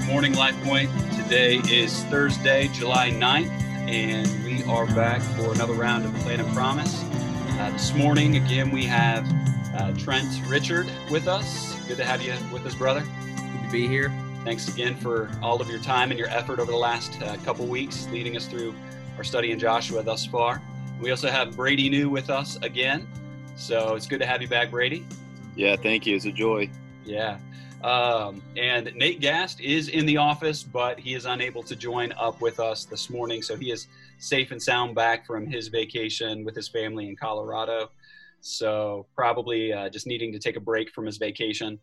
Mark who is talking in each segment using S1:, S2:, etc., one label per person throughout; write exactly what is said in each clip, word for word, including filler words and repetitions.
S1: morning, Life Point. Today is Thursday, July ninth, and we are back for another round of Plan and Promise. Uh, this morning, again, we have uh, Trent Richard with us. Good to have you with us, brother.
S2: Good to be here.
S1: Thanks again for all of your time and your effort over the last uh, couple weeks, leading us through our study in Joshua thus far. We also have Brady New with us again, so it's good to have you back, Brady.
S3: Yeah, thank you. It's a joy.
S1: Yeah. Um, and Nate Gast is in the office, but he is unable to join up with us this morning. So he is safe and sound back from his vacation with his family in Colorado. So probably uh, just needing to take a break from his vacation.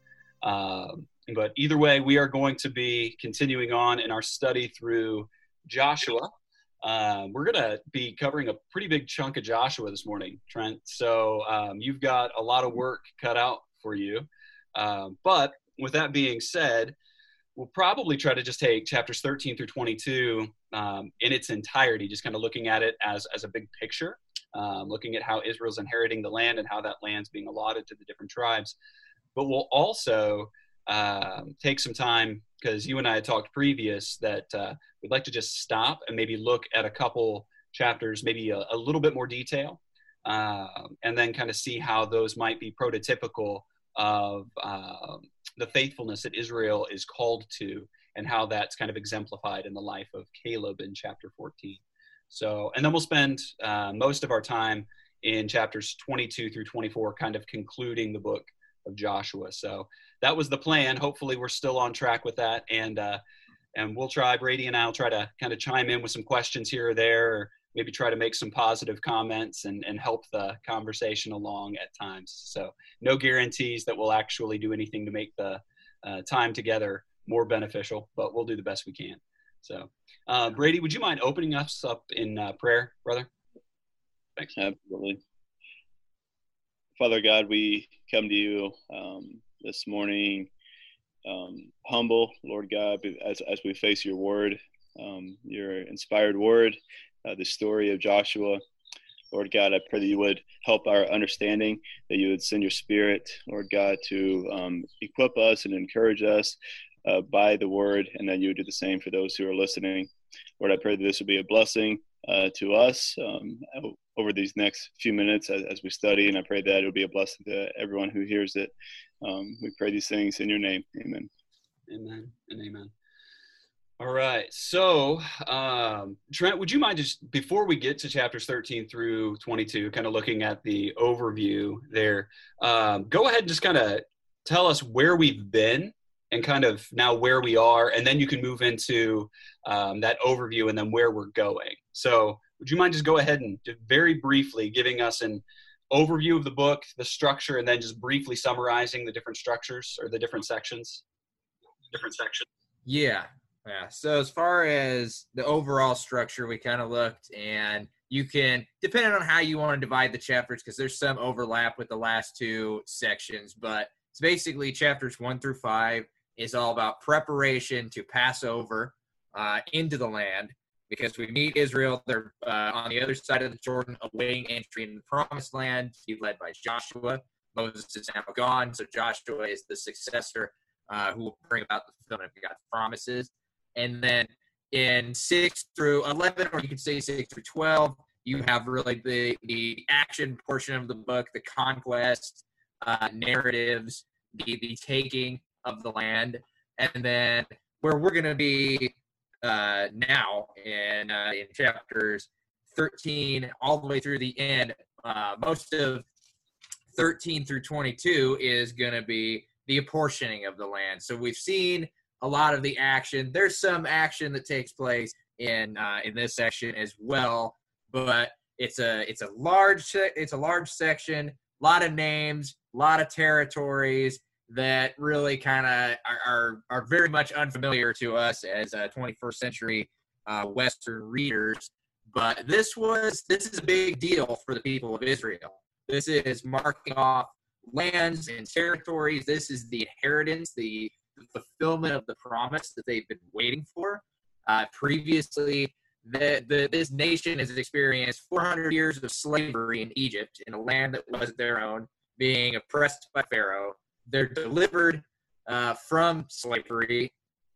S1: Um, but either way, we are going to be continuing on in our study through Joshua. Um, we're going to be covering a pretty big chunk of Joshua this morning, Trent. So um, you've got a lot of work cut out for you. Um, but with that being said, we'll probably try to just take chapters thirteen through twenty-two um, in its entirety, just kind of looking at it as, as a big picture, um, looking at how Israel's inheriting the land and how that land's being allotted to the different tribes. But we'll also uh, take some time, because you and I had talked previous, that uh, we'd like to just stop and maybe look at a couple chapters, maybe a, a little bit more detail, uh, and then kind of see how those might be prototypical of uh, the faithfulness that Israel is called to, and how that's kind of exemplified in the life of Caleb in chapter fourteen. So, and then we'll spend uh, most of our time in chapters twenty-two through twenty-four, kind of concluding the book of Joshua. So that was the plan. Hopefully we're still on track with that. And, uh, and we'll try, Brady and I'll try to kind of chime in with some questions here or there, or maybe try to make some positive comments and, and help the conversation along at times. So no guarantees that we'll actually do anything to make the uh, time together more beneficial, but we'll do the best we can. So uh, Brady, would you mind opening us up in uh, prayer, brother? Thanks.
S3: Absolutely. Father God, we come to you um, this morning um, humble, Lord God, as, as we face your word, um, your inspired word, Uh, the story of Joshua. Lord God, I pray that you would help our understanding, that you would send your spirit, Lord God, to um, equip us and encourage us uh, by the word, and that you would do the same for those who are listening. Lord, I pray that this would be a blessing uh, to us um, over these next few minutes as, as we study, and I pray that it will be a blessing to everyone who hears it. Um, we pray these things in your name. Amen.
S1: Amen and amen. All right. So, um, Trent, would you mind just, before we get to chapters thirteen through twenty-two, kind of looking at the overview there, um, go ahead and just kind of tell us where we've been and kind of now where we are, and then you can move into um, that overview and then where we're going. So would you mind just go ahead and just very briefly giving us an overview of the book, the structure, and then just briefly summarizing the different structures or the different sections? Different sections.
S2: Yeah. Yeah. So as far as the overall structure, we kind of looked, and you can, depending on how you want to divide the chapters, because there's some overlap with the last two sections, but it's basically chapters one through five is all about preparation to pass over uh, into the land, because we meet Israel. They're uh, on the other side of the Jordan, awaiting entry in the promised land, to be led by Joshua. Moses is now gone, so Joshua is the successor uh, who will bring about the fulfillment of God's promises. And then in six through eleven, or you could say six through twelve, you have really the, the action portion of the book, the conquest, uh, narratives, the, the taking of the land. And then where we're going to be uh, now in, uh, in chapters thirteen all the way through the end, uh, most of thirteen through twenty-two is going to be the apportioning of the land. So we've seen a lot of the action. There's some action that takes place in uh, in this section as well, but it's a it's a large it's a large section, a lot of names, a lot of territories that really kind of are, are are very much unfamiliar to us as uh, twenty-first century uh, Western readers. But this was this is a big deal for the people of Israel. This is marking off lands and territories. This is the inheritance, the fulfillment of the promise that they've been waiting for. Uh, previously, the, the, this nation has experienced four hundred years of slavery in Egypt, in a land that wasn't their own, being oppressed by Pharaoh. They're delivered uh, from slavery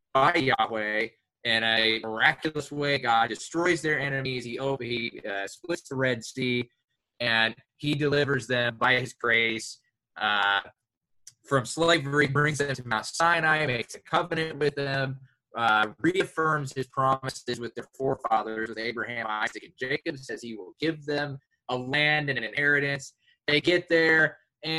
S2: by Yahweh in a miraculous way. God destroys their enemies. He, op- he uh, splits the Red Sea, and he delivers them by his grace uh, from slavery, brings them to Mount Sinai, makes a covenant with them, uh, reaffirms his promises with their forefathers, with Abraham, Isaac, and Jacob, says he will give them a land and an inheritance. They get there,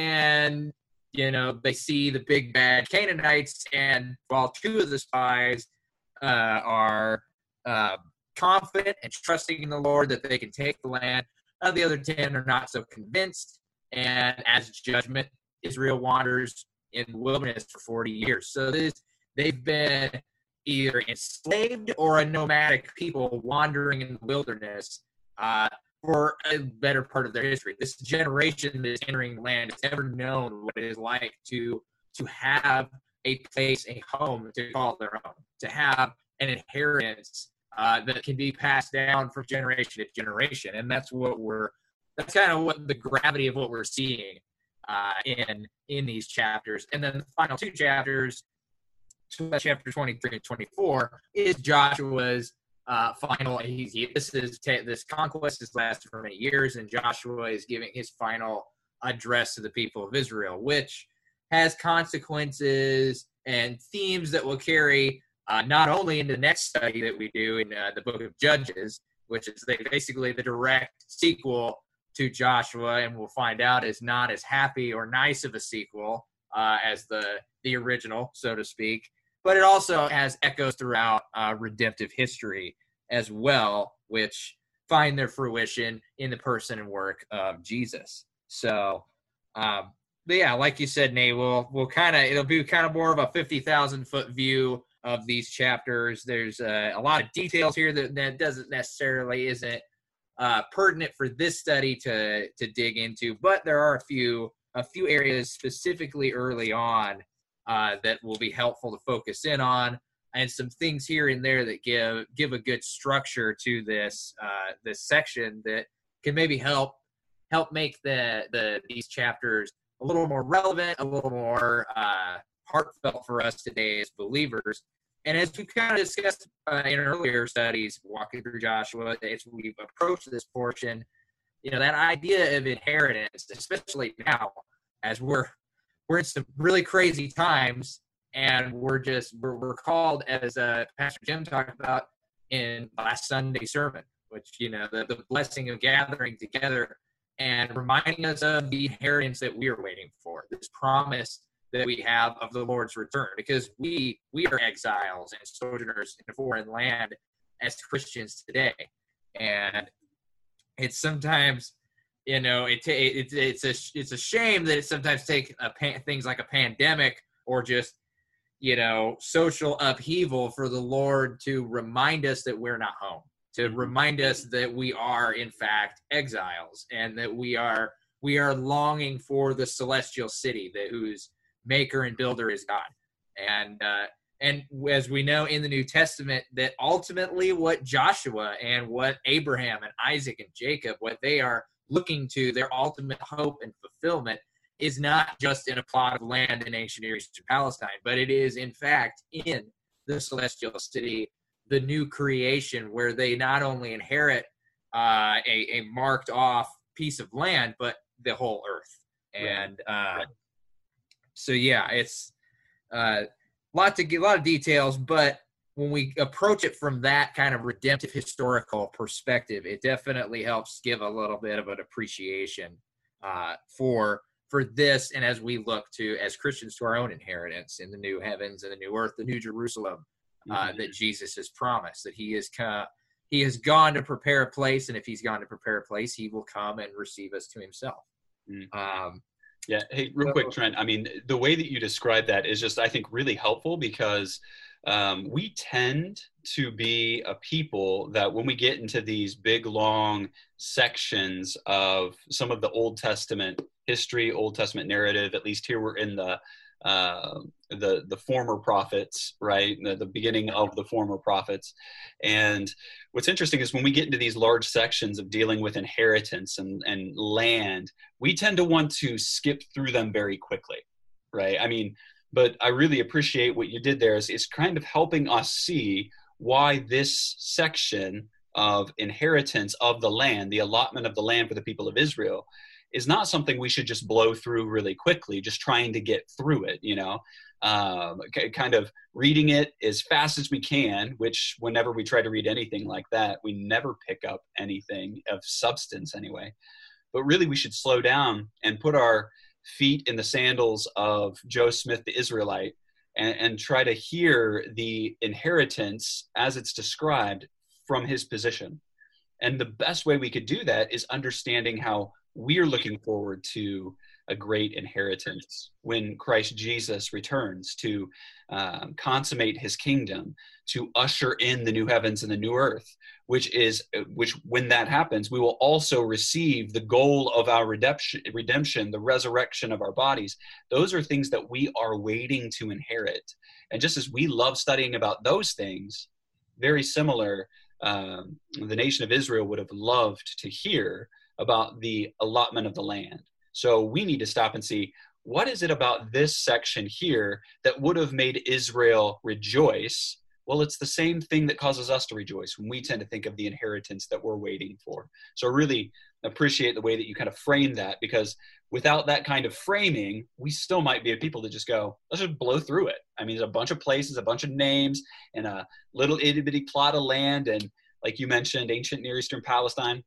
S2: and, you know, they see the big bad Canaanites, and while two of the spies uh, are uh, confident and trusting in the Lord that they can take the land, uh, the other ten are not so convinced, and as judgment, Israel wanders in the wilderness for forty years. So this, they've been either enslaved or a nomadic people wandering in the wilderness uh, for a better part of their history. This generation that is entering the land has never known what it is like to to have a place, a home to call their own, to have an inheritance uh, that can be passed down from generation to generation. And that's what we're, that's kind of what the gravity of what we're seeing uh, in in these chapters. And then the final two chapters, chapter twenty-three and twenty-four, is Joshua's uh, final. He's, he, this is this conquest has lasted for many years, and Joshua is giving his final address to the people of Israel, which has consequences and themes that will carry uh, not only into the next study that we do in uh, the book of Judges, which is the, basically the direct sequel to Joshua, and we'll find out is not as happy or nice of a sequel uh, as the the original, so to speak. But it also has echoes throughout uh, redemptive history as well, which find their fruition in the person and work of Jesus. So, um, but yeah, like you said, Nate, we'll, we'll kind of, it'll be kind of more of a fifty thousand foot view of these chapters. There's uh, a lot of details here that, that doesn't necessarily isn't uh, pertinent for this study to to dig into, but there are a few a few areas specifically early on uh, that will be helpful to focus in on, and some things here and there that give give a good structure to this uh, this section that can maybe help help make the the these chapters a little more relevant, a little more uh, heartfelt for us today as believers. And as we kind of discussed uh, in earlier studies, walking through Joshua, as we've approached this portion, you know, that idea of inheritance, especially now, as we're we're in some really crazy times, and we're just we're, we're called, as uh, Pastor Jim talked about in last Sunday's sermon, which, you know, the, the blessing of gathering together and reminding us of the inheritance that we are waiting for, this promise that we have of the Lord's return, because we we are exiles and sojourners in a foreign land as Christians today. And it's sometimes, you know, it, it it's a it's a shame that it sometimes takes a pan, things like a pandemic or just, you know, social upheaval for the Lord to remind us that we're not home, to remind us that we are in fact exiles, and that we are we are longing for the celestial city that whose maker and builder is God. And uh, and as we know in the New Testament, that ultimately what Joshua and what Abraham and Isaac and Jacob, what they are looking to, their ultimate hope and fulfillment, is not just in a plot of land in ancient Near Eastern Palestine, but it is in fact in the celestial city, the new creation, where they not only inherit uh, a, a marked off piece of land, but the whole earth. And uh, right. So yeah, it's a uh, lot to get, a lot of details, but when we approach it from that kind of redemptive historical perspective, it definitely helps give a little bit of an appreciation uh, for for this, and as we look to, as Christians, to our own inheritance in the new heavens and the new earth, the new Jerusalem uh, mm-hmm. that Jesus has promised, that he has come, he has gone to prepare a place, and if he's gone to prepare a place, he will come and receive us to himself. Mm-hmm. Um,
S1: Yeah. Hey, real quick, Trent. I mean, the way that you describe that is just, I think, really helpful, because um, we tend to be a people that when we get into these big, long sections of some of the Old Testament history, Old Testament narrative, at least here we're in the uh, the the former prophets, right? The, the beginning of the former prophets. And what's interesting is when we get into these large sections of dealing with inheritance and, and land, we tend to want to skip through them very quickly, right? I mean, but I really appreciate what you did there. Is it's kind of helping us see why this section of inheritance of the land, the allotment of the land for the people of Israel, is not something we should just blow through really quickly, just trying to get through it, you know, um, kind of reading it as fast as we can, which whenever we try to read anything like that, we never pick up anything of substance anyway. But really, we should slow down and put our feet in the sandals of Joe Smith, the Israelite, and, and try to hear the inheritance as it's described from his position. And the best way we could do that is understanding how we're looking forward to a great inheritance when Christ Jesus returns to um, consummate his kingdom, to usher in the new heavens and the new earth, which is, which when that happens, we will also receive the goal of our redemption, redemption, the resurrection of our bodies. Those are things that we are waiting to inherit. And just as we love studying about those things, very similar, um, the nation of Israel would have loved to hear about the allotment of the land. So we need to stop and see, what is it about this section here that would have made Israel rejoice? Well, it's the same thing that causes us to rejoice when we tend to think of the inheritance that we're waiting for. So I really appreciate the way that you kind of frame that, because without that kind of framing, we still might be a people that just go, let's just blow through it. I mean, there's a bunch of places, a bunch of names, and a little itty bitty plot of land. And like you mentioned, ancient Near Eastern Palestine.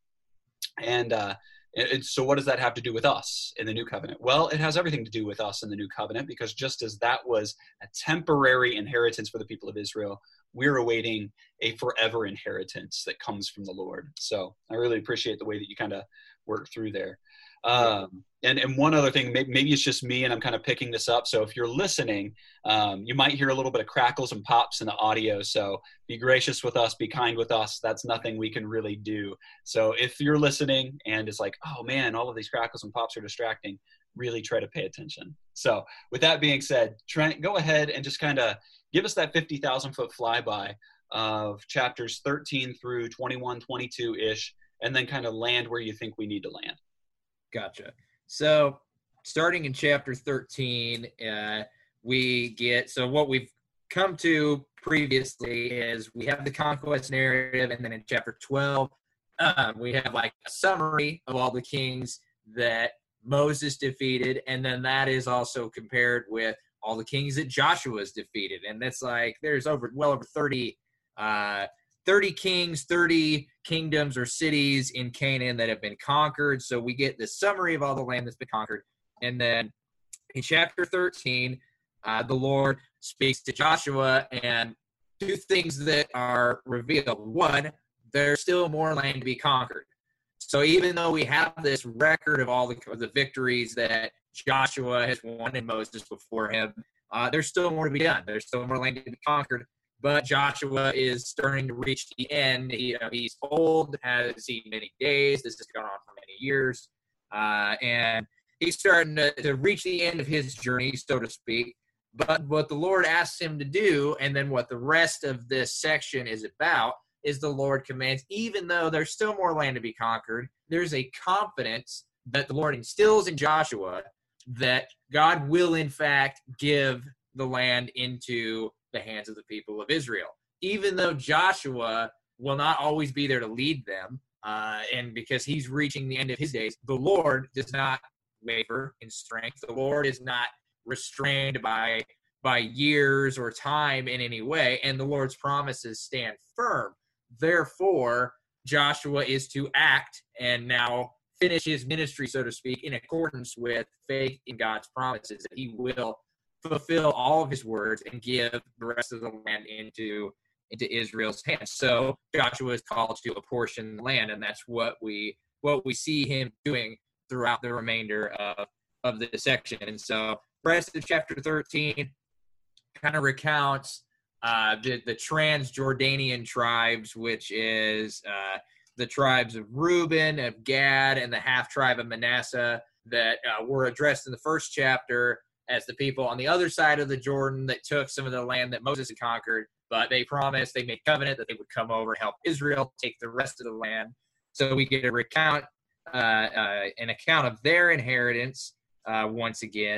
S1: And uh, it, so what does that have to do with us in the new covenant? Well, it has everything to do with us in the new covenant, because just as that was a temporary inheritance for the people of Israel, we're awaiting a forever inheritance that comes from the Lord. So I really appreciate the way that you kind of work through there. Um, and, and one other thing, maybe, maybe it's just me and I'm kind of picking this up. So if you're listening, um, you might hear a little bit of crackles and pops in the audio. So be gracious with us, be kind with us. That's nothing we can really do. So if you're listening and it's like, oh man, all of these crackles and pops are distracting, really try to pay attention. So with that being said, Trent, go ahead and just kind of give us that fifty thousand foot flyby of chapters thirteen through twenty-one, twenty-two-ish, and then kind of land where you think we need to land.
S2: Gotcha. So starting in chapter thirteen, uh, we get, so what we've come to previously is we have the conquest narrative, and then in chapter twelve, um, we have like a summary of all the kings that Moses defeated, and then that is also compared with all the kings that Joshua's defeated. And that's like, there's over, well over thirty, uh, thirty kings, thirty kingdoms or cities in Canaan that have been conquered. So we get the summary of all the land that's been conquered. And then in chapter thirteen, uh, the Lord speaks to Joshua, and two things that are revealed. One, there's still more land to be conquered. So even though we have this record of all the, the victories that Joshua has won and Moses before him, uh, there's still more to be done. There's still more land to be conquered. But Joshua is starting to reach the end. He, you know, he's old, has seen many days. This has gone on for many years. Uh, and he's starting to, to reach the end of his journey, so to speak. But what the Lord asks him to do, and then what the rest of this section is about, is the Lord commands, even though there's still more land to be conquered, there's a confidence that the Lord instills in Joshua that God will, in fact, give the land into the hands of the people of Israel. Even though Joshua will not always be there to lead them, uh, and because he's reaching the end of his days, the Lord does not waver in strength. The Lord is not restrained by by years or time in any way, and the Lord's promises stand firm. Therefore, Joshua is to act and now finish his ministry, so to speak, in accordance with faith in God's promises, that he will fulfill all of his words and give the rest of the land into, into Israel's hands. So Joshua is called to apportion the land, and that's what we what we see him doing throughout the remainder of, of the section. And so the rest of chapter thirteen kind of recounts uh, the, the Transjordanian tribes, which is uh, the tribes of Reuben, of Gad, and the half-tribe of Manasseh that uh, were addressed in the first chapter as the people on the other side of the Jordan that took some of the land that Moses had conquered, but they promised, they made covenant that they would come over and help Israel take the rest of the land. So we get a recount, uh, uh, an account of their inheritance uh, once again.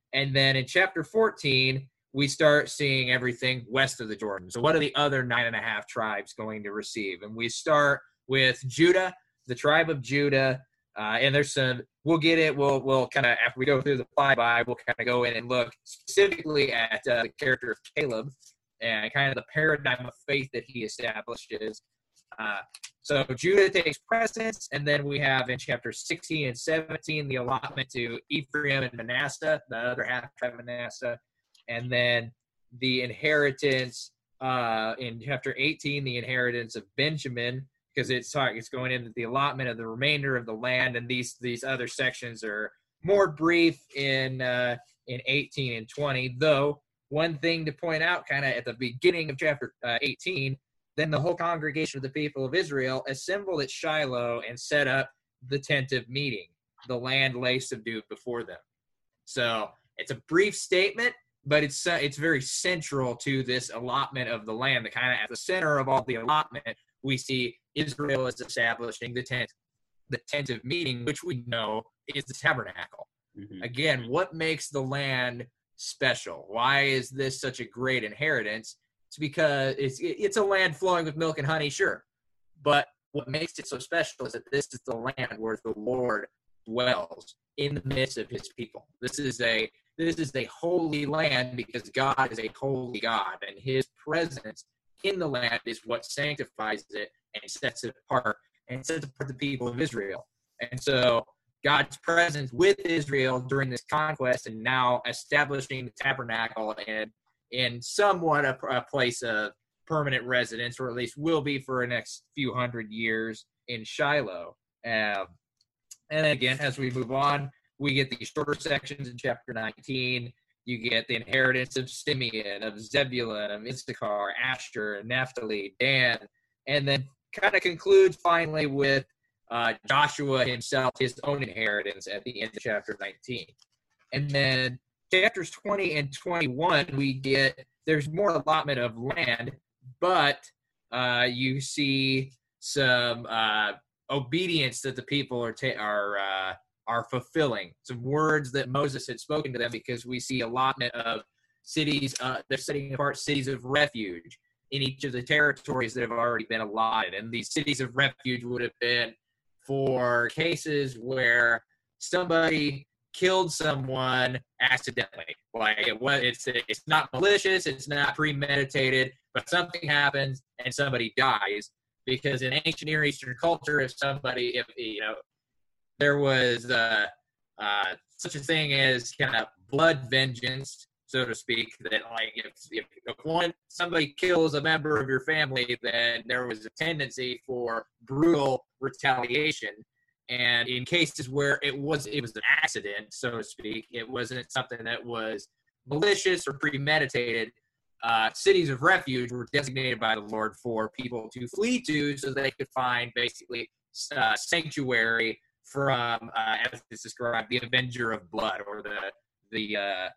S2: And then in chapter fourteen, we start seeing everything west of the Jordan. So what are the other nine and a half tribes going to receive? And we start with Judah, the tribe of Judah. Uh, and there's some, we'll get it, we'll, we'll kind of, after we go through the flyby, we'll kind of go in and look specifically at uh, the character of Caleb and kind of the paradigm of faith that he establishes. Uh, so Judah takes precedence, and then we have in chapter sixteen and seventeen the allotment to Ephraim and Manasseh, the other half tribe of Manasseh, and then the inheritance uh, in chapter eighteen, the inheritance of Benjamin, because it's it's going into the allotment of the remainder of the land, and these these other sections are more brief in uh, in eighteen and twenty. Though one thing to point out, kind of at the beginning of chapter uh, eighteen. Then the whole congregation of the people of Israel assembled at Shiloh and set up the tent of meeting. The land lay subdued before them. So it's a brief statement, but it's uh, it's very central to this allotment of the land. The kind of at the center of all the allotment, we see Israel is establishing the tent, the tent of meeting, which we know is the tabernacle. Mm-hmm. Again, what makes the land special? Why is this such a great inheritance? It's because it's it's a land flowing with milk and honey, sure. But what makes it so special is that this is the land where the Lord dwells in the midst of his people. This is a this is a holy land because God is a holy God, and his presence in the land is what sanctifies it and sets it apart and sets apart the people of Israel. And so God's presence with Israel during this conquest and now establishing the tabernacle and in somewhat a, a place of permanent residence, or at least will be for the next few hundred years in Shiloh. Um, and then again, as we move on, we get these shorter sections in chapter nineteen. You get the inheritance of Simeon, of Zebulun, of Issachar, Asher, Naphtali, Dan, and then kind of concludes finally with uh, Joshua himself, his own inheritance at the end of chapter nineteen. And then chapters twenty and twenty-one, we get, there's more allotment of land, but uh, you see some uh, obedience that the people are ta- are uh, are fulfilling. Some words that Moses had spoken to them, because we see allotment of cities, uh, they're setting apart cities of refuge in each of the territories that have already been allotted. And these cities of refuge would have been for cases where somebody killed someone accidentally. Like it was, it's it's not malicious, it's not premeditated, but something happens and somebody dies. Because in ancient Near Eastern culture, if somebody, if you know, there was uh, uh, such a thing as kind of blood vengeance, so to speak, that like if, if if one somebody kills a member of your family, then there was a tendency for brutal retaliation. And in cases where it was it was an accident, so to speak, it wasn't something that was malicious or premeditated, uh, cities of refuge were designated by the Lord for people to flee to so they could find basically uh, sanctuary from, uh, as it's described, the avenger of blood, or the the uh,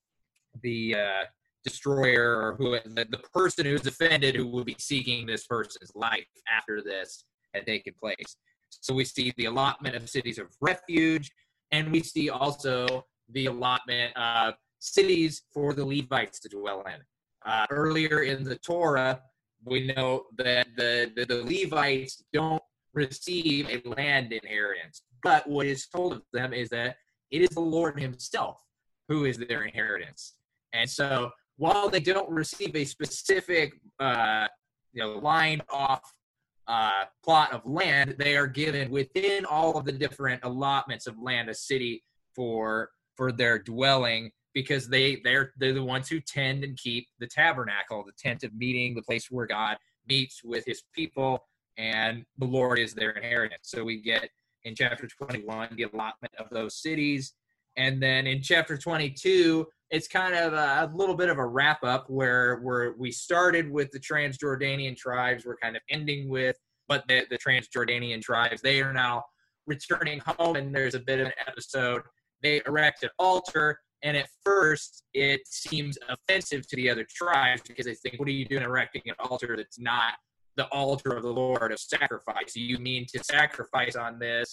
S2: the uh, destroyer, or who the, the person who's offended who will be seeking this person's life after this had taken place. So we see the allotment of cities of refuge, and we see also the allotment of cities for the Levites to dwell in. Uh, earlier in the Torah, we know that the, the, the Levites don't receive a land inheritance, but what is told of them is that it is the Lord himself who is their inheritance. And so while they don't receive a specific, uh, you know, lined off uh, plot of land, they are given within all of the different allotments of land a city for for their dwelling, because they they're they're the ones who tend and keep the tabernacle, the tent of meeting, the place where God meets with his people, and the Lord is their inheritance. So we get in chapter twenty-one the allotment of those cities, and then in chapter twenty-two it's kind of a, a little bit of a wrap up where where we started with the Transjordanian tribes. We're kind of ending with, but the, the Transjordanian tribes, they are now returning home, and there's a bit of an episode. They erect an altar, and at first it seems offensive to the other tribes because they think, what are you doing erecting an altar that's not the altar of the Lord of sacrifice? You mean to sacrifice on this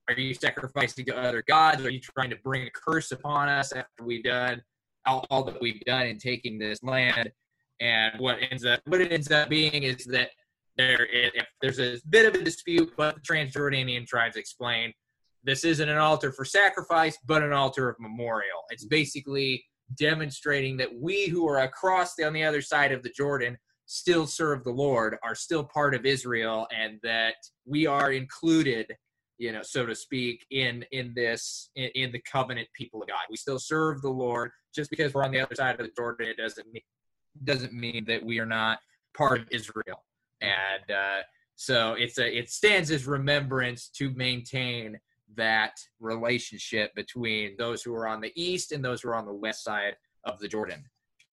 S2: are you sacrificing to other gods? Are you trying to bring a curse upon us after we've done all, all that we've done in taking this land? And what ends up, what it ends up being is that there, if there's a bit of a dispute, but the Transjordanian tribes explain this isn't an altar for sacrifice, but an altar of memorial. It's basically demonstrating that we who are across the, on the other side of the Jordan still serve the Lord, are still part of Israel, and that we are included, you know, so to speak, in in this in, in the covenant people of God. We still serve the Lord. Just because we're on the other side of the Jordan, it doesn't mean doesn't mean that we are not part of Israel. And uh, so it's a it stands as remembrance to maintain that relationship between those who are on the east and those who are on the west side of the Jordan.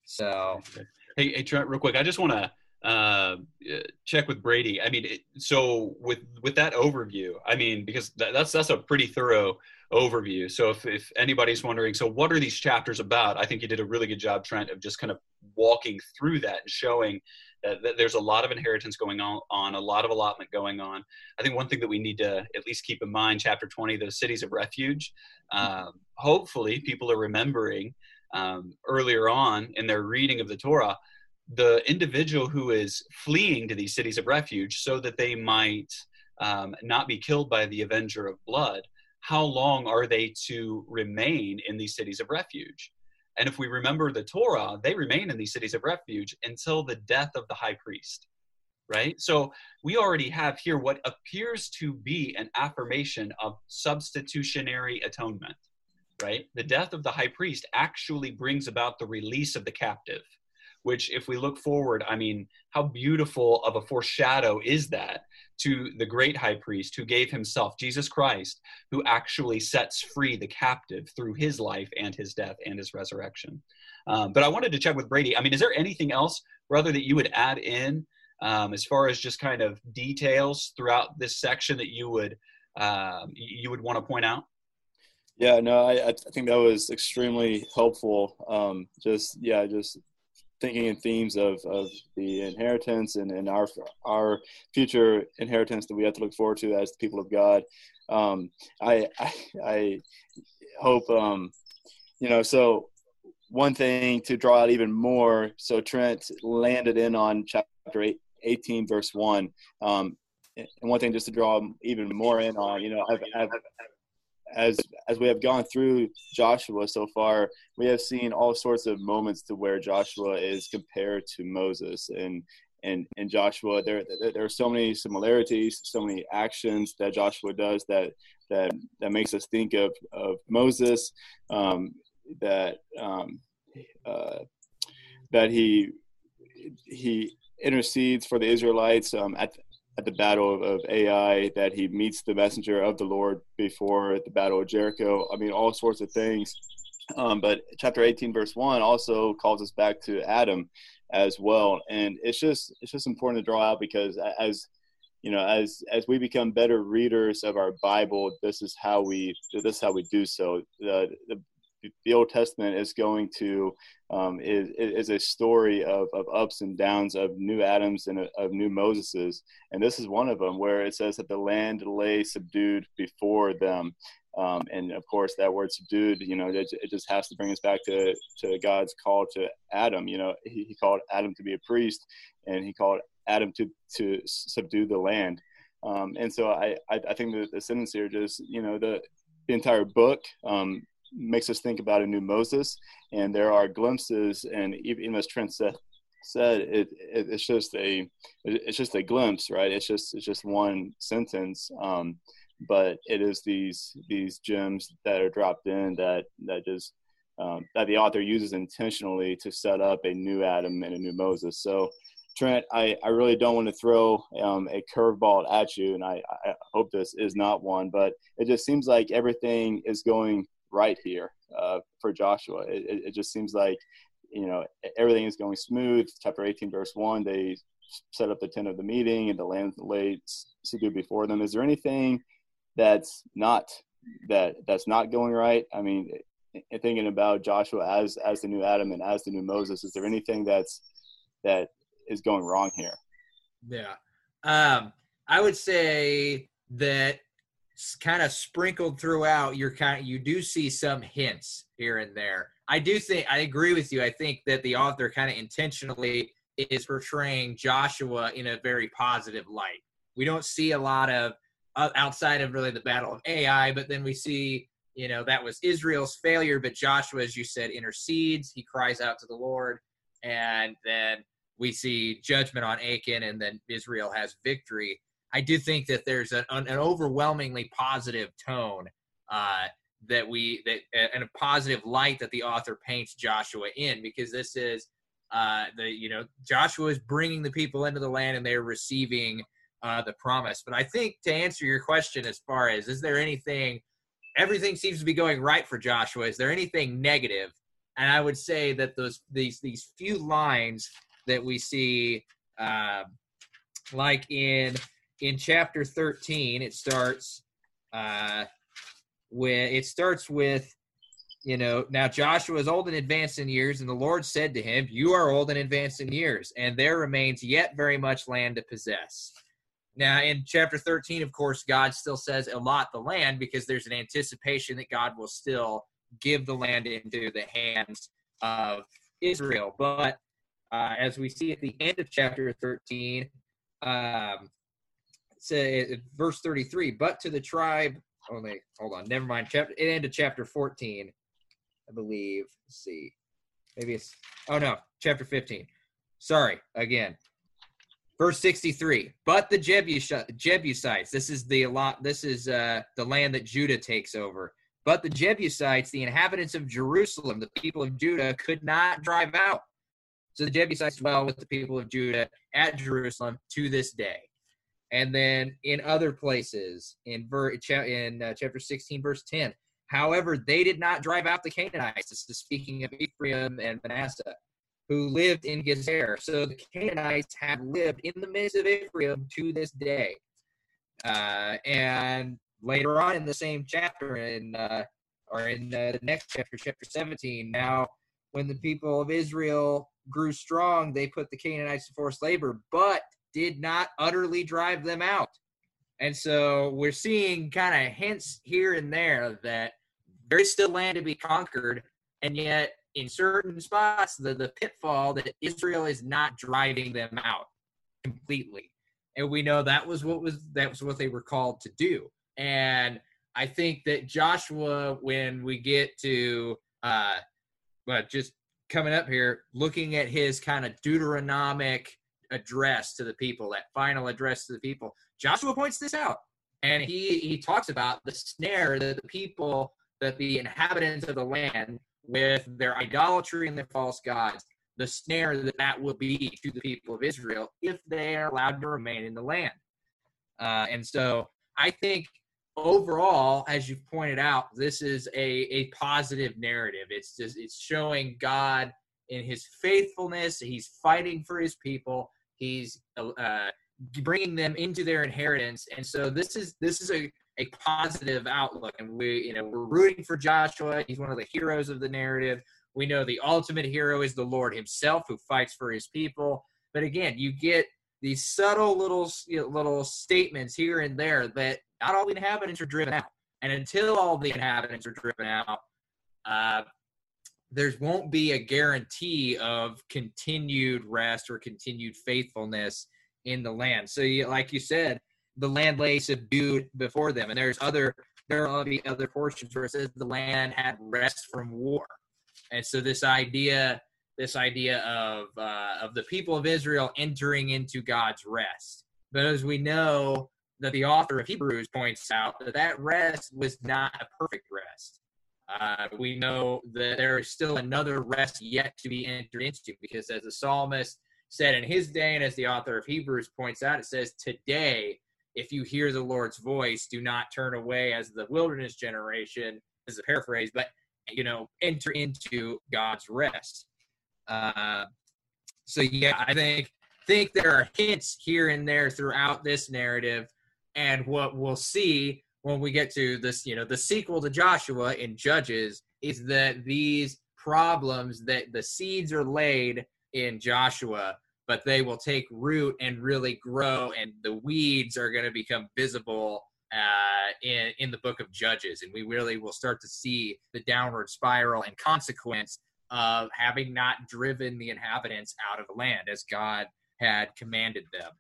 S2: So,
S1: hey, hey Trent, real quick, I just want to uh, check with Brady. I mean, it, so with with that overview, I mean, because that, that's that's a pretty thorough overview. So if if anybody's wondering, so what are these chapters about? I think you did a really good job, Trent, of just kind of walking through that and showing that, that there's a lot of inheritance going on, on, a lot of allotment going on. I think one thing that we need to at least keep in mind, chapter twenty, those cities of refuge. Um, hopefully, people are remembering um, earlier on in their reading of the Torah, the individual who is fleeing to these cities of refuge so that they might um, not be killed by the avenger of blood. How long are they to remain in these cities of refuge? And if we remember the Torah, they remain in these cities of refuge until the death of the high priest, right? So we already have here what appears to be an affirmation of substitutionary atonement, right? The death of the high priest actually brings about the release of the captive, which if we look forward, I mean, how beautiful of a foreshadow is that to the great high priest who gave himself, Jesus Christ, who actually sets free the captive through his life and his death and his resurrection. Um, but I wanted to check with Brady. I mean, is there anything else, brother, that you would add in um, as far as just kind of details throughout this section that you would um, you would want to point out?
S3: Yeah, no, I, I think that was extremely helpful. Um, just, yeah, just thinking in themes of, of the inheritance and, and our our future inheritance that we have to look forward to as the people of God. Um, I, I I hope um, you know. So one thing to draw out even more. So Trent landed in on chapter eight, eighteen, verse one, um, and one thing just to draw even more in on. You know, I've, I've as as we have gone through Joshua so far, we have seen all sorts of moments to where Joshua is compared to Moses, and and and Joshua, there there are so many similarities, so many actions that Joshua does that that that makes us think of of Moses, um, that um, uh, that he he intercedes for the Israelites um, at at the battle of, of Ai, that he meets the messenger of the Lord before the battle of Jericho. I mean, all sorts of things. Um, but chapter eighteen, verse one also calls us back to Adam as well. And it's just, it's just important to draw out because as, you know, as, as we become better readers of our Bible, this is how we, this is how we do so. The, the, the Old Testament is going to, um, is, is a story of, of ups and downs, of new Adams and of new Moseses. And this is one of them where it says that the land lay subdued before them. Um, and of course that word subdued, you know, it, it just has to bring us back to, to God's call to Adam. You know, he, he called Adam to be a priest, and he called Adam to, to subdue the land. Um, and so I, I, I think that the sentence here just, you know, the, the entire book, um, makes us think about a new Moses, and there are glimpses, and even as Trent said, said it, it it's just a it's just a glimpse, right? It's just it's just one sentence, um, but it is these these gems that are dropped in that that just um, that the author uses intentionally to set up a new Adam and a new Moses. So Trent, I, I really don't want to throw um, a curveball at you, and I, I hope this is not one, but it just seems like everything is going right here uh, for Joshua. It, it, it just seems like, you know, everything is going smooth. Chapter eighteen, verse one, they set up the tent of the meeting and the land lay subdued before them. Is there anything that's not that that's not going right? I mean, thinking about Joshua as as the new Adam and as the new Moses, is there anything that's that is going wrong here?
S2: Yeah, um, I would say that kind of sprinkled throughout, you're kind of, you do see some hints here and there. I do think, I agree with you. I think that the author kind of intentionally is portraying Joshua in a very positive light. We don't see a lot of, uh, outside of really the battle of Ai, but then we see, you know, that was Israel's failure, but Joshua, as you said, intercedes. He cries out to the Lord, and then we see judgment on Achan, and then Israel has victory. I do think that there's an, an overwhelmingly positive tone uh, that we that and a positive light that the author paints Joshua in, because this is uh, the you know Joshua is bringing the people into the land and they're receiving uh, the promise. But I think to answer your question, as far as is there anything, everything seems to be going right for Joshua. Is there anything negative? And I would say that those these these few lines that we see, uh, like in in chapter thirteen, it starts uh, with it starts with, you know, now Joshua is old and advanced in years, and the Lord said to him, "You are old and advanced in years, and there remains yet very much land to possess." Now, in chapter thirteen, of course, God still says allot the land, because there's an anticipation that God will still give the land into the hands of Israel. But uh, as we see at the end of chapter thirteen, um, say verse thirty-three, but to the tribe, only, hold on, never mind, chapter, it ended chapter fourteen, I believe. Let's see, maybe it's, oh no, chapter fifteen. Sorry, again. Verse sixty-three, but the Jebusites, this is the lot, this is uh, the land that Judah takes over. But the Jebusites, the inhabitants of Jerusalem, the people of Judah, could not drive out. So the Jebusites dwell with the people of Judah at Jerusalem to this day. And then in other places, in, ver- in uh, chapter sixteen, verse ten, however, they did not drive out the Canaanites. This is speaking of Ephraim and Manasseh, who lived in Gezer. So the Canaanites have lived in the midst of Ephraim to this day. Uh, and later on in the same chapter, in uh, or in uh, the next chapter, chapter seventeen, now when the people of Israel grew strong, they put the Canaanites to forced labor, but did not utterly drive them out. And so we're seeing kind of hints here and there that there is still land to be conquered, and yet in certain spots, the, the pitfall that Israel is not driving them out completely. And we know that was what was that was what they were called to do. And I think that Joshua, when we get to uh but just coming up here, looking at his kind of Deuteronomic address to the people, that final address to the people, Joshua points this out. And he he talks about the snare that the people, that the inhabitants of the land, with their idolatry and their false gods, the snare that that will be to the people of Israel if they are allowed to remain in the land. Uh, and so I think overall, as you've pointed out, this is a, a positive narrative. It's just, it's showing God in his faithfulness. He's fighting for his people. He's uh, bringing them into their inheritance. And so this is this is a a positive outlook, and we, you know, we're rooting for Joshua. He's one of the heroes of the narrative. We know the ultimate hero is the Lord himself, who fights for his people. But again, you get these subtle little, you know, little statements here and there that not all the inhabitants are driven out. And until all the inhabitants are driven out, uh, there won't be a guarantee of continued rest or continued faithfulness in the land. So, you, like you said, the land lay subdued before them. And there's other, there will be other portions where it says the land had rest from war. And so this idea, this idea of, uh, of the people of Israel entering into God's rest. But as we know, that the author of Hebrews points out that that rest was not a perfect rest. Uh, we know that there is still another rest yet to be entered into, because as the psalmist said in his day, and as the author of Hebrews points out, it says, today, if you hear the Lord's voice, do not turn away as the wilderness generation, as a paraphrase, but, you know, enter into God's rest. Uh, so, yeah, I think think there are hints here and there throughout this narrative, and what we'll see when we get to this, you know, the sequel to Joshua in Judges, is that these problems, that the seeds are laid in Joshua, but they will take root and really grow, and the weeds are going to become visible uh, in, in the book of Judges. And we really will start to see the downward spiral and consequence of having not driven the inhabitants out of the land as God had commanded them.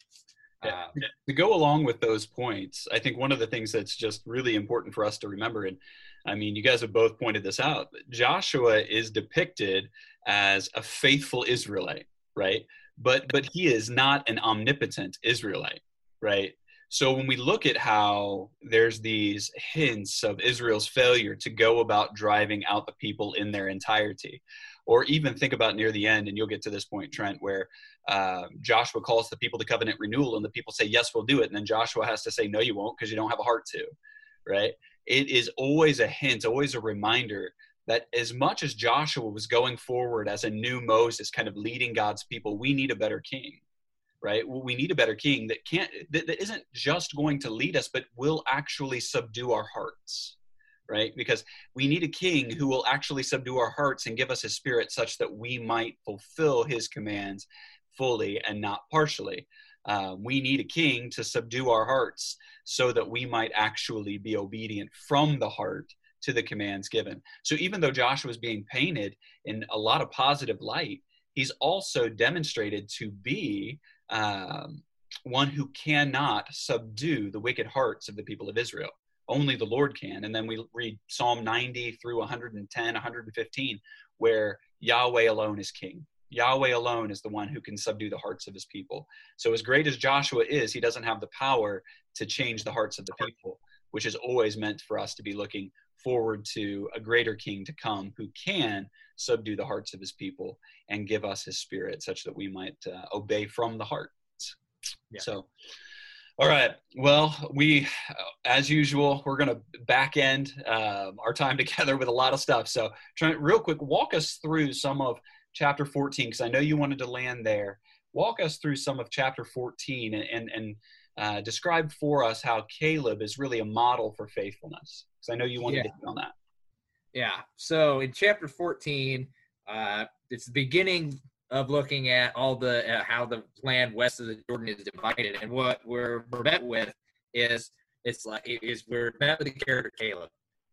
S1: Yeah. Um, to go along with those points, I think one of the things that's just really important for us to remember, and I mean, you guys have both pointed this out, Joshua is depicted as a faithful Israelite, right? But but he is not an omnipotent Israelite, right? So when we look at how there's these hints of Israel's failure to go about driving out the people in their entirety, or even think about near the end, and you'll get to this point, Trent, where uh, Joshua calls the people to covenant renewal, and the people say, yes, we'll do it. And then Joshua has to say, no, you won't, because you don't have a heart to, right? It is always a hint, always a reminder that as much as Joshua was going forward as a new Moses, kind of leading God's people, we need a better king, right? We need a better king that can't, that, that isn't just going to lead us, but will actually subdue our hearts, right? Because we need a king who will actually subdue our hearts and give us his spirit such that we might fulfill his commands fully and not partially. Uh, we need a king to subdue our hearts so that we might actually be obedient from the heart to the commands given. So even though Joshua is being painted in a lot of positive light, he's also demonstrated to be um, one who cannot subdue the wicked hearts of the people of Israel. Only the Lord can. And then we read Psalm ninety through one ten, one fifteen, where Yahweh alone is king. Yahweh alone is the one who can subdue the hearts of his people. So as great as Joshua is, he doesn't have the power to change the hearts of the people, which is always meant for us to be looking forward to a greater king to come who can subdue the hearts of his people and give us his spirit such that we might uh, obey from the heart. Yeah. So, all right. Well, we, as usual, we're going to back end um, our time together with a lot of stuff. So Trent, real quick, walk us through some of chapter fourteen, because I know you wanted to land there. Walk us through some of chapter fourteen and, and, and uh, describe for us how Caleb is really a model for faithfulness. Because I know you wanted yeah. to hit on that.
S2: Yeah. So in chapter fourteen, uh, it's the beginning of looking at all the uh, how the land west of the Jordan is divided, and what we're, we're met with is it's like is we're met with the character Caleb.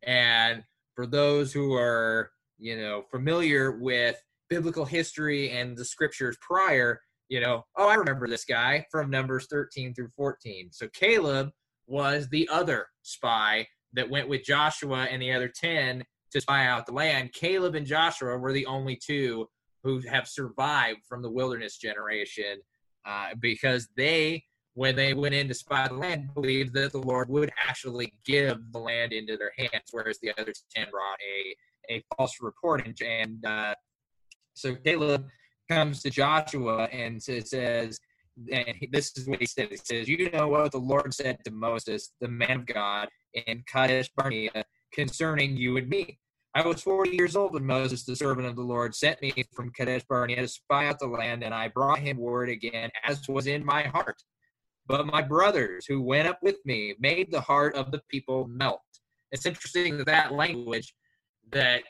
S2: And for those who are you know familiar with biblical history and the scriptures prior, you know, oh, I remember this guy from Numbers thirteen through fourteen. So Caleb was the other spy that went with Joshua and the other ten to spy out the land. Caleb and Joshua were the only two who have survived from the wilderness generation uh, because they, when they went in to spy the land, believed that the Lord would actually give the land into their hands, whereas the other ten brought a, a false report. And, and uh, so Caleb comes to Joshua and says, and this is what he said. He says, you know what the Lord said to Moses, the man of God, in Kadesh Barnea, concerning you and me. I was forty years old when Moses, the servant of the Lord, sent me from Kadesh Barnea to spy out the land, and I brought him word again, as was in my heart. But my brothers who went up with me made the heart of the people melt. It's interesting that that language, that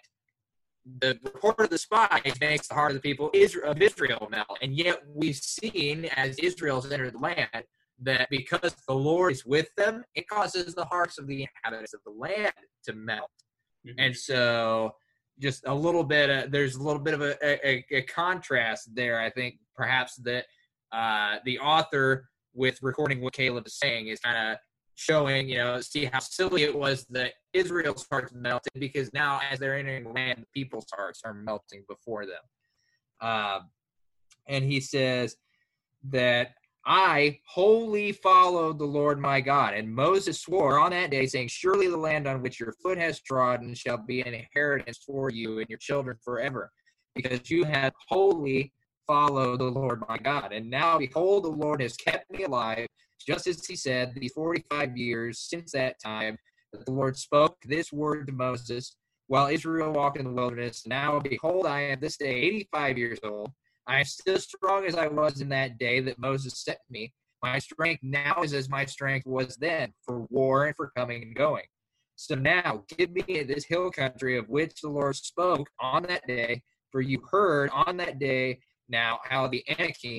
S2: the report of the spies makes the heart of the people of Israel melt. And yet we've seen, as Israel's entered the land, that because the Lord is with them, it causes the hearts of the inhabitants of the land to melt. Mm-hmm. And so just a little bit, of, there's a little bit of a, a, a contrast there, I think, perhaps that uh, the author, with recording what Caleb is saying, is kind of showing, you know, see how silly it was that Israel's hearts melted, because now as they're entering the land, the people's hearts are melting before them. Uh, and he says that I wholly followed the Lord my God. And Moses swore on that day, saying, surely the land on which your foot has trodden shall be an inheritance for you and your children forever, because you have wholly followed the Lord my God. And now, behold, the Lord has kept me alive, just as he said, these forty-five years since that time that the Lord spoke this word to Moses while Israel walked in the wilderness. Now, behold, I am this day eighty-five years old. I am still as strong as I was in that day that Moses sent me. My strength now is as my strength was then, for war and for coming and going. So now give me this hill country of which the Lord spoke on that day, for you heard on that day now how the Anakim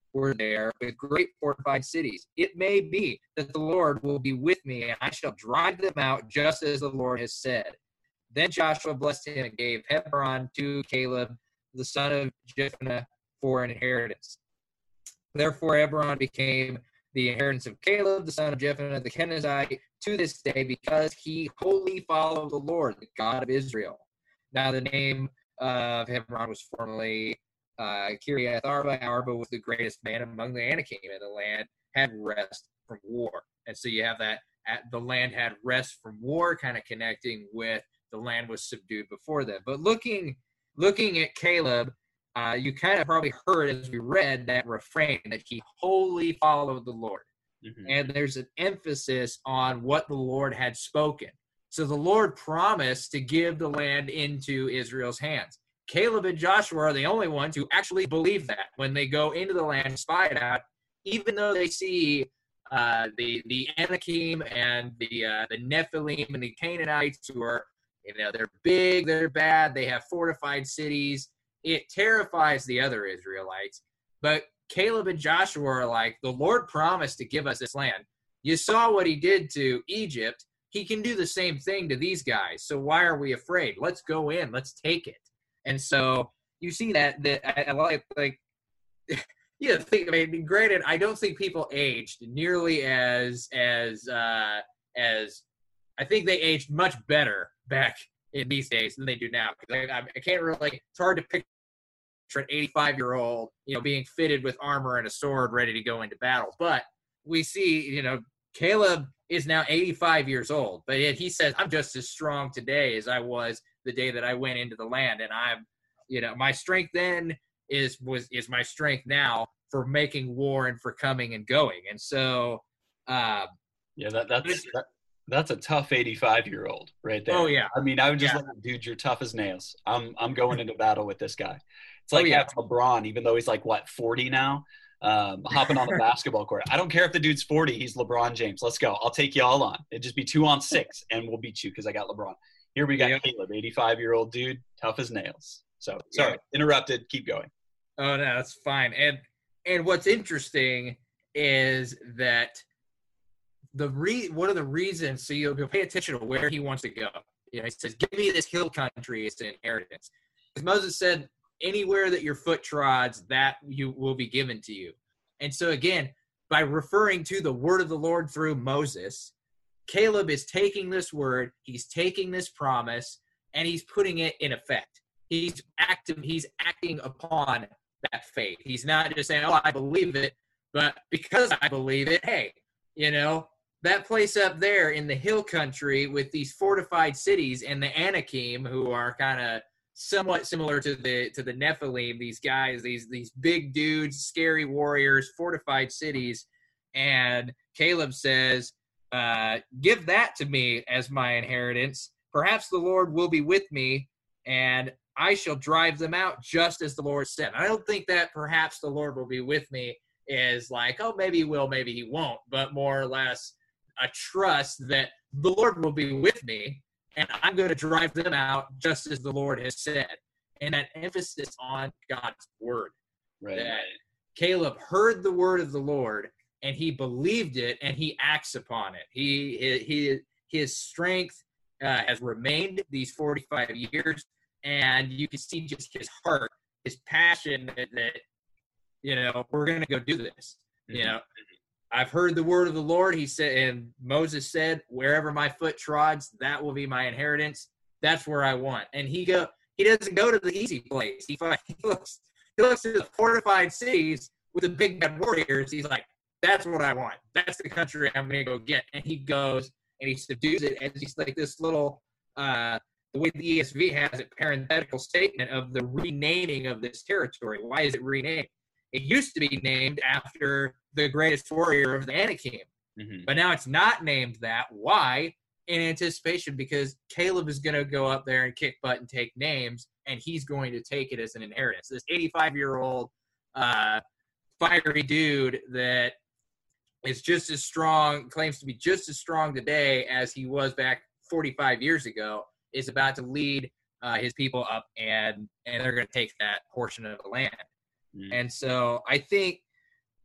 S2: were there with great fortified cities. It may be that the Lord will be with me, and I shall drive them out just as the Lord has said. Then Joshua blessed him and gave Hebron to Caleb, the son of Jephunneh, for an inheritance. Therefore Hebron became the inheritance of Caleb, the son of Jephunneh, the Kenizzite, to this day, because he wholly followed the Lord, the God of Israel. Now the name of Hebron was formerly uh, Kiriath Arba. Arba was the greatest man among the Anakim, and the land had rest from war. And so you have that, at, the land had rest from war, kind of connecting with the land was subdued before that. But looking, looking at Caleb, uh, you kind of probably heard as we read that refrain that he wholly followed the Lord. Mm-hmm. And there's an emphasis on what the Lord had spoken. So the Lord promised to give the land into Israel's hands. Caleb and Joshua are the only ones who actually believe that when they go into the land, spy it out, even though they see uh, the the Anakim and the uh, the Nephilim and the Canaanites, who are, you know, they're big, they're bad, they have fortified cities. It terrifies the other Israelites. But Caleb and Joshua are like, the Lord promised to give us this land. You saw what he did to Egypt. He can do the same thing to these guys. So why are we afraid? Let's go in. Let's take it. And so you see that, that I, I like, like, you know, think, I mean, granted, I don't think people aged nearly as, as, uh, as, I think they aged much better back in these days than they do now. Because I, I can't really, it's hard to picture an eighty-five-year-old, you know, being fitted with armor and a sword ready to go into battle. But we see, you know, Caleb is now eighty-five years old, but yet he says, I'm just as strong today as I was the day that I went into the land. And I'm, you know, my strength then is, was, is my strength now for making war and for coming and going. And so, uh,
S1: yeah, that, that's, that, that's a tough eighty-five year old right there.
S2: Oh yeah.
S1: I mean, I would just
S2: yeah.
S1: like, dude, you're tough as nails. I'm, I'm going into battle with this guy. It's like
S2: oh, yeah.
S1: having LeBron, even though he's like, what, forty now, um, hopping on the basketball court. I don't care if the dude's forty, he's LeBron James. Let's go. I'll take you all on. It'd just be two on six, and we'll beat you because I got LeBron. Here we got yep. Caleb, eighty-five-year-old dude, tough as nails. So, sorry, yeah. interrupted. Keep going.
S2: Oh, no, that's fine. And and what's interesting is that the re one of the reasons, so you'll pay attention to where he wants to go. You know, he says, give me this hill country as an inheritance. Because Moses said, anywhere that your foot trods, that you will be given to you. And so again, by referring to the word of the Lord through Moses, Caleb is taking this word, he's taking this promise, and he's putting it in effect. He's acting, he's acting upon that faith. He's not just saying, oh, I believe it, but because I believe it, hey, you know, that place up there in the hill country with these fortified cities and the Anakim, who are kind of somewhat similar to the to the Nephilim, these guys, these these big dudes, scary warriors, fortified cities. And Caleb says, uh, give that to me as my inheritance. Perhaps the Lord will be with me, and I shall drive them out just as the Lord said. I don't think that perhaps the Lord will be with me is like, oh, maybe he will, maybe he won't, but more or less a trust that the Lord will be with me, and I'm going to drive them out just as the Lord has said. And that emphasis on God's word.
S1: Right.
S2: That Caleb heard the word of the Lord, and he believed it, and he acts upon it. He, he his strength uh, has remained these forty-five years, and you can see just his heart, his passion that, that you know, we're going to go do this. Mm-hmm. You know, I've heard the word of the Lord. He said, and Moses said, wherever my foot trods, that will be my inheritance. That's where I want. And he go, he doesn't go to the easy place. He, he looks, he looks to the fortified cities with the big bad warriors. He's like, that's what I want. That's the country I'm going to go get. And he goes and he subdues it. And he's like this little, uh, the way the E S V has it, parenthetical statement of the renaming of this territory. Why is it renamed? It used to be named after the greatest warrior of the Anakim. Mm-hmm. But now it's not named that. Why? In anticipation, because Caleb is going to go up there and kick butt and take names, and he's going to take it as an inheritance. This eighty-five-year-old uh, fiery dude that is just as strong, claims to be just as strong today as he was back forty-five years ago, is about to lead uh, his people up, and, and they're going to take that portion of the land. Mm. And so I think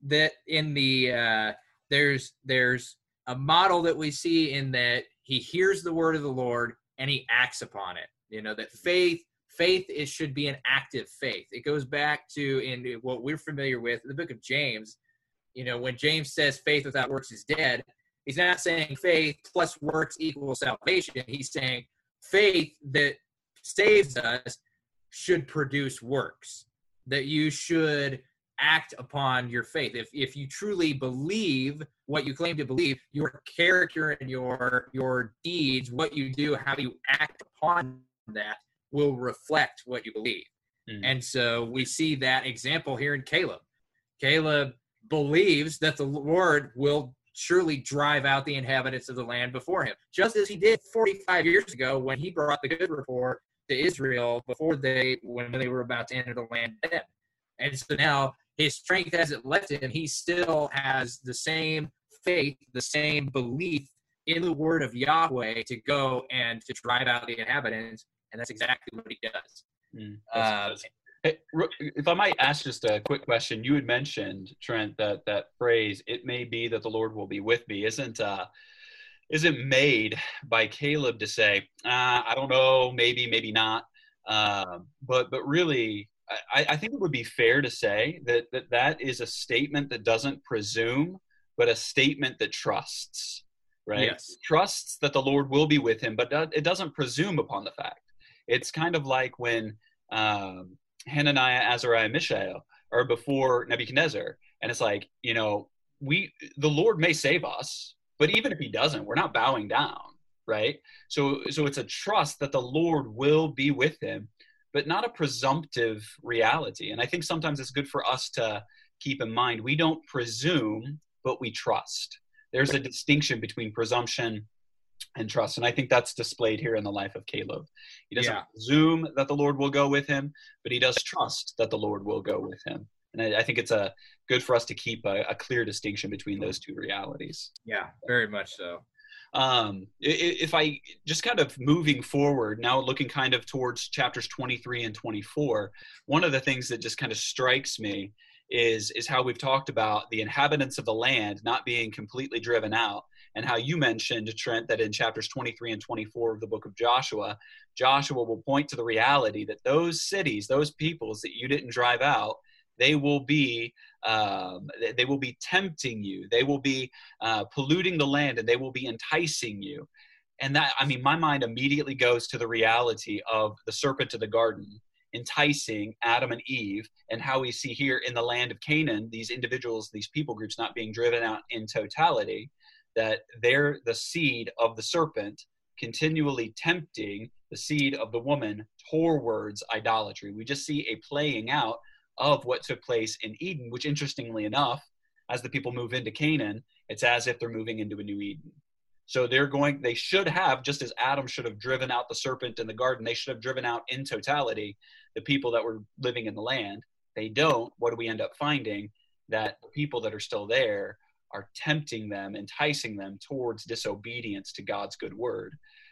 S2: that in the uh, there's there's a model that we see in that he hears the word of the Lord and he acts upon it. You know, that faith faith is should be an active faith. It goes back to in what we're familiar with, the book of James. You know, when James says faith without works is dead, he's not saying faith plus works equals salvation. He's saying faith that saves us should produce works, that you should act upon your faith. If if you truly believe what you claim to believe, your character and your your deeds, what you do, how you act upon that will reflect what you believe. Mm. And so we see that example here in Caleb. Caleb believes that the Lord will surely drive out the inhabitants of the land before him, just as he did forty-five years ago when he brought the good report to Israel before they when they were about to enter the land then. And so now his strength hasn't left him. He still has the same faith, the same belief in the word of Yahweh to go and to drive out the inhabitants, and that's exactly what he does.
S1: Mm, that's, that's, hey, if I might ask just a quick question, you had mentioned, Trent, that that phrase, "It may be that the Lord will be with me," isn't uh, isn't made by Caleb to say, uh, "I don't know, maybe, maybe not," uh, but but really. I, I think it would be fair to say that, that that is a statement that doesn't presume, but a statement that trusts, right?
S2: Yes.
S1: Trusts that the Lord will be with him, but it doesn't presume upon the fact. It's kind of like when um, Hananiah, Azariah, Mishael are before Nebuchadnezzar, and it's like, you know, we the Lord may save us, but even if he doesn't, we're not bowing down, right? So, so it's a trust that the Lord will be with him, but not a presumptive reality. And I think sometimes it's good for us to keep in mind, we don't presume, but we trust. There's a distinction between presumption and trust. And I think that's displayed here in the life of Caleb. He doesn't yeah. presume that the Lord will go with him, but he does trust that the Lord will go with him. And I, I think it's a good for us to keep a, a clear distinction between those two realities.
S2: Yeah, very much so.
S1: Um, if I just kind of moving forward now, looking kind of towards chapters twenty-three and twenty-four, one of the things that just kind of strikes me is, is how we've talked about the inhabitants of the land not being completely driven out, and how you mentioned, Trent, that in chapters twenty-three and twenty-four of the book of Joshua, Joshua will point to the reality that those cities, those peoples that you didn't drive out, they will be um, they will be tempting you. They will be uh, polluting the land, and they will be enticing you. And that, I mean, my mind immediately goes to the reality of the serpent of the garden enticing Adam and Eve, and how we see here in the land of Canaan, these individuals, these people groups not being driven out in totality, that they're the seed of the serpent continually tempting the seed of the woman towards idolatry. We just see a playing out of what took place in Eden, which interestingly enough, as the people move into Canaan, it's as if they're moving into a new Eden. So they're going, they should have, just as Adam should have driven out the serpent in the garden, they should have driven out in totality the people that were living in the land. They don't. What do we end up finding? That the people that are still there are tempting them, enticing them towards disobedience to God's good word.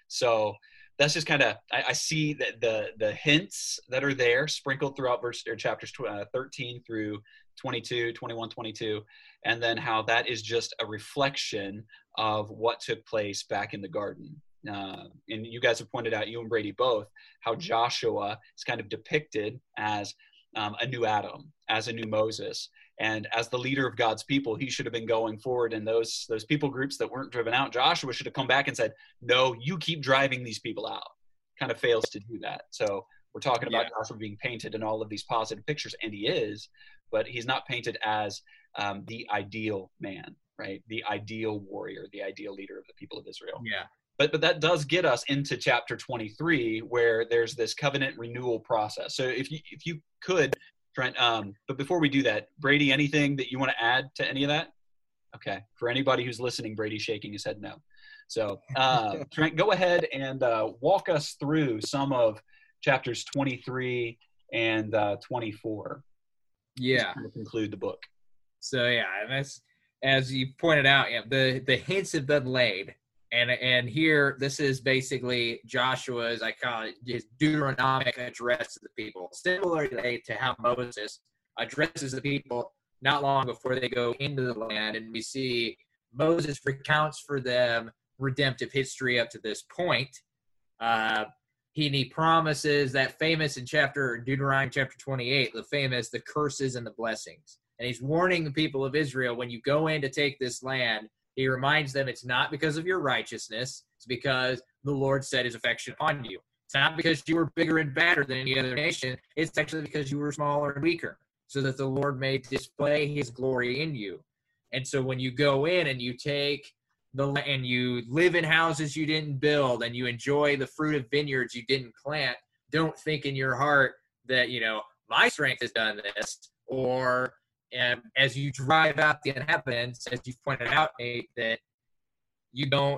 S1: So that's just kind of, I, I see that the the hints that are there sprinkled throughout verse or chapters uh, thirteen through twenty-two, twenty-one, twenty-two, and then how that is just a reflection of what took place back in the garden. Uh, and you guys have pointed out, you and Brady both, how Joshua is kind of depicted as um, a new Adam, as a new Moses. And as the leader of God's people, he should have been going forward, and those those people groups that weren't driven out, Joshua should have come back and said, no, you keep driving these people out. Kind of fails to do that. So we're talking about yeah. Joshua being painted in all of these positive pictures, and he is, but he's not painted as um, the ideal man, right? The ideal warrior, the ideal leader of the people of Israel.
S2: Yeah.
S1: But but that does get us into chapter twenty-three, where there's this covenant renewal process. So if you if you could, Trent, um, but before we do that, Brady, anything that you want to add to any of that? Okay. For anybody who's listening, Brady's shaking his head no. So uh, Trent, go ahead and uh, walk us through some of chapters twenty-three and uh, twenty-four.
S2: Yeah.
S1: To conclude the book.
S2: So yeah, and that's, as you pointed out, yeah, the, the hints have been laid. And and here, this is basically Joshua's, I call it, his Deuteronomic address to the people. Similarly to how Moses addresses the people not long before they go into the land, and we see Moses recounts for them redemptive history up to this point. Uh, he, and he promises that famous in chapter Deuteronomy chapter twenty-eight, the famous the curses and the blessings. And he's warning the people of Israel, when you go in to take this land, he reminds them it's not because of your righteousness, it's because the Lord set his affection upon you. It's not because you were bigger and badder than any other nation, it's actually because you were smaller and weaker, so that the Lord may display his glory in you. And so when you go in and you take the and you live in houses you didn't build, and you enjoy the fruit of vineyards you didn't plant, don't think in your heart that, you know, my strength has done this, or and as you drive out the inhabitants, as you pointed out, Nate, that you don't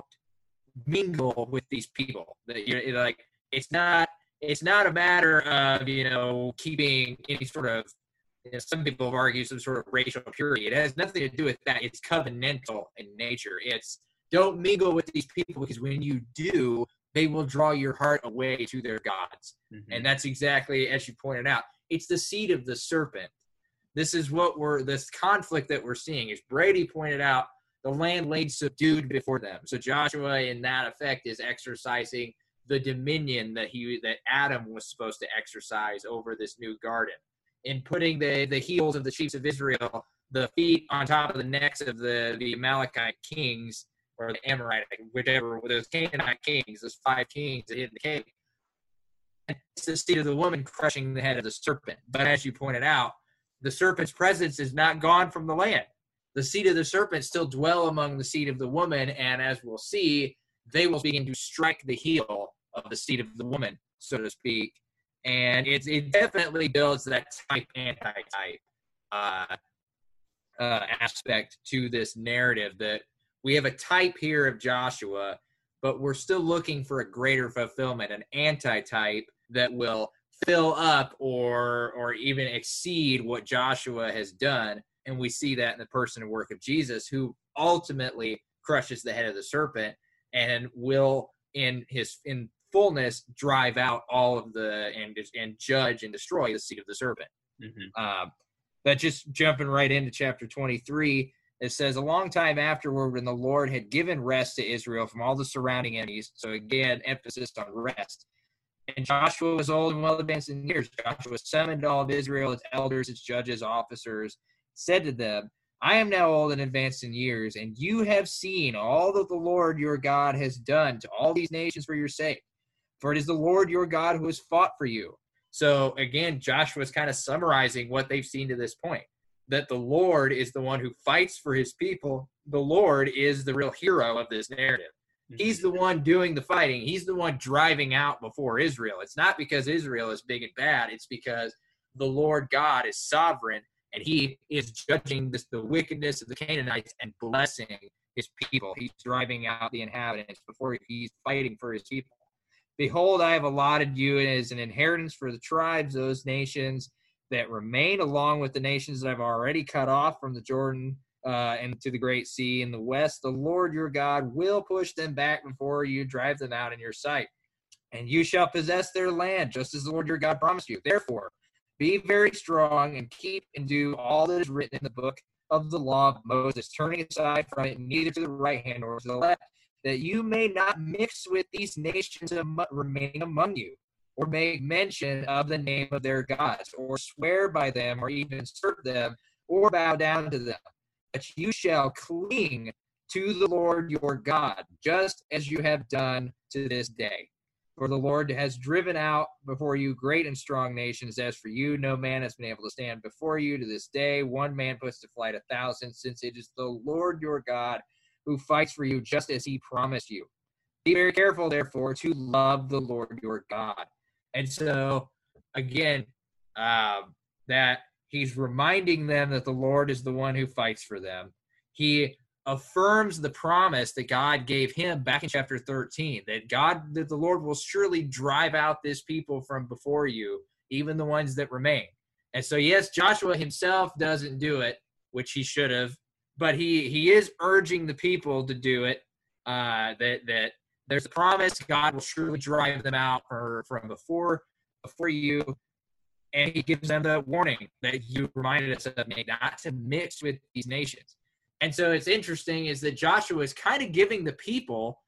S2: mingle with these people. That you're like, it's not it's not a matter of, you know, keeping any sort of, you know, some people have argued some sort of racial purity. It has nothing to do with that. It's covenantal in nature. It's don't mingle with these people, because when you do, they will draw your heart away to their gods. Mm-hmm. And that's exactly, as you pointed out, it's the seed of the serpent. This is what we're, this conflict that we're seeing, as Brady pointed out, the land laid subdued before them. So Joshua, in that effect, is exercising the dominion that he, that Adam was supposed to exercise over this new garden, in putting the, the heels of the chiefs of Israel, the feet on top of the necks of the, the Amalekite kings, or the Amorite, whichever, those Canaanite kings, those five kings that hid in the cave. And it's the seed of the woman crushing the head of the serpent. But as you pointed out, the serpent's presence is not gone from the land. The seed of the serpent still dwell among the seed of the woman, and as we'll see, they will begin to strike the heel of the seed of the woman, so to speak. And it, it definitely builds that type anti-type uh, uh, aspect to this narrative, that we have a type here of Joshua, but we're still looking for a greater fulfillment, an anti-type that will fill up or or even exceed what Joshua has done. And we see that in the person and work of Jesus, who ultimately crushes the head of the serpent and will in his in fullness drive out all of the and and judge and destroy the seed of the serpent. Mm-hmm. Uh, but just jumping right into chapter twenty-three, it says, a long time afterward, when the Lord had given rest to Israel from all the surrounding enemies. So again, emphasis on rest. And Joshua was old and well advanced in years. Joshua summoned all of Israel, its elders, its judges, officers, said to them, I am now old and advanced in years, and you have seen all that the Lord your God has done to all these nations for your sake. For it is the Lord your God who has fought for you. So again, Joshua is kind of summarizing what they've seen to this point, that the Lord is the one who fights for his people. The Lord is the real hero of this narrative. He's the one doing the fighting. He's the one driving out before Israel. It's not because Israel is big and bad. It's because the Lord God is sovereign, and he is judging this, the wickedness of the Canaanites and blessing his people. He's driving out the inhabitants before he's fighting for his people. Behold, I have allotted you as an inheritance for the tribes, those nations that remain, along with the nations that I've already cut off from the Jordan uh, and to the great sea in the west. The Lord your God will push them back before you, drive them out in your sight. And you shall possess their land, just as the Lord your God promised you. Therefore, be very strong and keep and do all that is written in the book of the law of Moses, turning aside from it neither to the right hand nor to the left, that you may not mix with these nations remaining among you, or make mention of the name of their gods, or swear by them, or even serve them, or bow down to them. But you shall cling to the Lord your God, just as you have done to this day. For the Lord has driven out before you great and strong nations. As for you, no man has been able to stand before you to this day. One man puts to flight a thousand, since it is the Lord your God who fights for you, just as he promised you. Be very careful, therefore, to love the Lord your God. And so, again, um, that he's reminding them that the Lord is the one who fights for them. He affirms the promise that God gave him back in chapter thirteen, that God, that the Lord will surely drive out this people from before you, even the ones that remain. And so, yes, Joshua himself doesn't do it, which he should have, but he, he is urging the people to do it, uh, that, that there's a promise God will surely drive them out for, from before, before you. And he gives them the warning that you reminded us of, not to mix with these nations. And so it's interesting is that Joshua is kind of giving the people.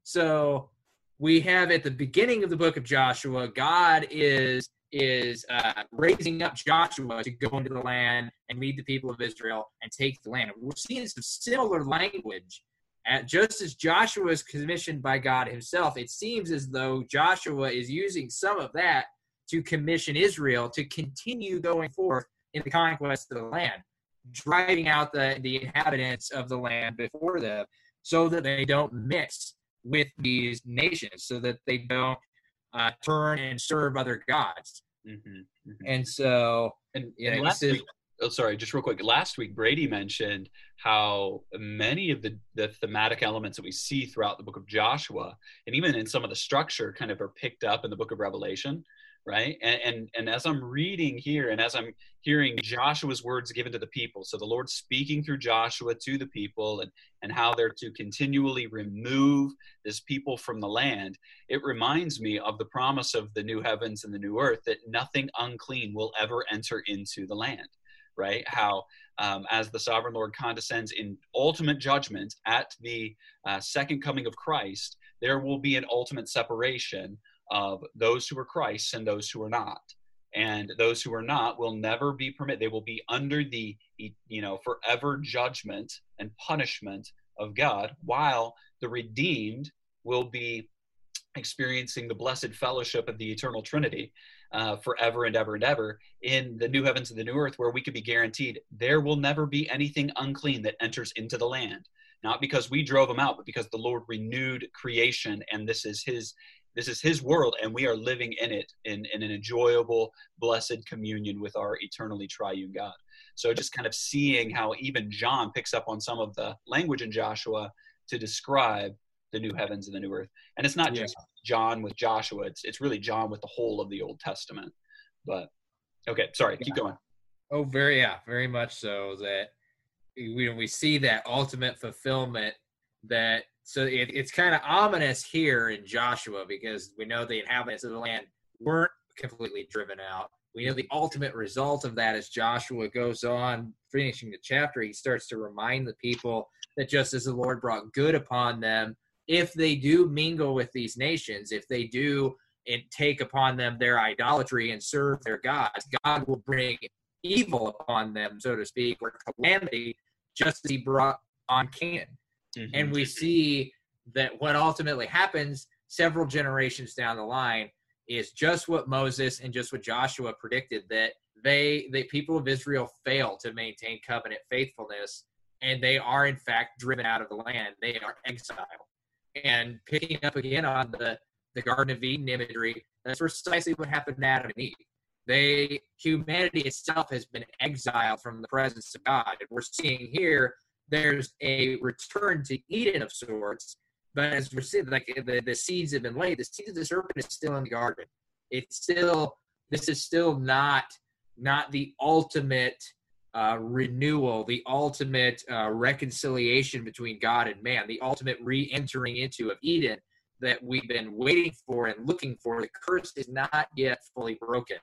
S2: So we have at the beginning of the book of Joshua, God is is uh, raising up Joshua to go into the land and lead the people of Israel and take the land. We're seeing some similar language. At, just as Joshua is commissioned by God himself, it seems as though Joshua is using some of that to commission Israel to continue going forth in the conquest of the land, driving out the, the inhabitants of the land before them so that they don't mix with these nations, so that they don't uh, turn and serve other gods. Mm-hmm, mm-hmm. And so,
S1: and,
S2: you
S1: and
S2: know,
S1: last
S2: says,
S1: week, oh, sorry, just real quick. Last week, Brady mentioned how many of the, the thematic elements that we see throughout the book of Joshua, and even in some of the structure, kind of are picked up in the book of Revelation. Right. And, and and as I'm reading here and as I'm hearing Joshua's words given to the people, so the Lord speaking through Joshua to the people and, and how they're to continually remove this people from the land, it reminds me of the promise of the new heavens and the new earth, that nothing unclean will ever enter into the land. Right. How um, as the sovereign Lord condescends in ultimate judgment at the uh, second coming of Christ, there will be an ultimate separation of those who are Christ and those who are not. And those who are not will never be permitted. They will be under the, you know, forever judgment and punishment of God, while the redeemed will be experiencing the blessed fellowship of the eternal Trinity uh, forever and ever and ever in the new heavens and the new earth, where we could be guaranteed there will never be anything unclean that enters into the land. Not because we drove them out, but because the Lord renewed creation, and this is his This is his world, and we are living in it in, in an enjoyable, blessed communion with our eternally triune God. So just kind of seeing how even John picks up on some of the language in Joshua to describe the new heavens and the new earth. And it's not just yeah. John with Joshua. It's it's really John with the whole of the Old Testament. But, okay, sorry, yeah. keep going.
S2: Oh, very, yeah, very much so. That we, we see that ultimate fulfillment that So it, it's kind of ominous here in Joshua, because we know the inhabitants of the land weren't completely driven out. We know the ultimate result of that as Joshua goes on, finishing the chapter, he starts to remind the people that just as the Lord brought good upon them, if they do mingle with these nations, if they do and take upon them their idolatry and serve their gods, God will bring evil upon them, so to speak, or calamity, just as he brought on Canaan. Mm-hmm. And we see that what ultimately happens several generations down the line is just what Moses and just what Joshua predicted, that they, the people of Israel fail to maintain covenant faithfulness, and they are in fact driven out of the land. They are exiled. And picking up again on the, the Garden of Eden imagery, that's precisely what happened to Adam and Eve. They, humanity itself has been exiled from the presence of God. And we're seeing here there's a return to Eden of sorts, but as we're seeing, like the, the seeds have been laid, the seed of the serpent is still in the garden. It's still, this is still not, not the ultimate uh, renewal, the ultimate uh, reconciliation between God and man, the ultimate re-entering into of Eden that we've been waiting for and looking for. The curse is not yet fully broken.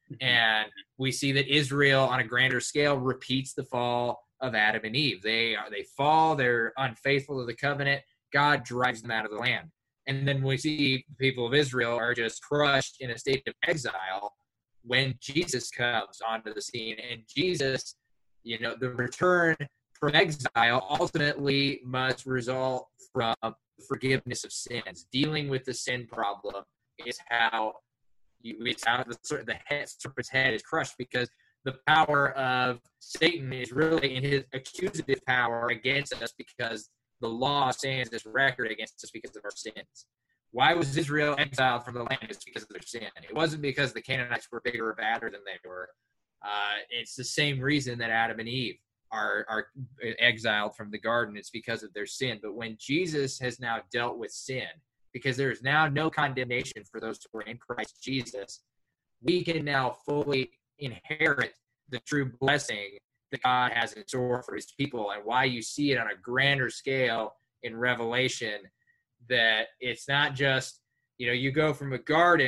S2: And we see that Israel on a grander scale repeats the fall of Adam and Eve. They are, they fall, they're unfaithful to the covenant. God drives them out of the land. And then we see the people of Israel are just crushed in a state of exile when Jesus comes onto the scene. And Jesus, you know, the return from exile ultimately must result from forgiveness of sins. Dealing with the sin problem is how you, it's how the, the head, serpent's head is crushed, because the power of Satan is really in his accusative power against us, because the law stands as record against us because of our sins. Why was Israel exiled from the land? It's because of their sin. It wasn't because the Canaanites were bigger or badder than they were. Uh, it's the same reason that Adam and Eve are, are exiled from the garden. It's because of their sin. But when Jesus has now dealt with sin, because there is now no condemnation for those who are in Christ Jesus, we can now fully inherit the true blessing that God has in store for his people, and why you see it on a grander scale in Revelation, that it's not just, you know, you go from a garden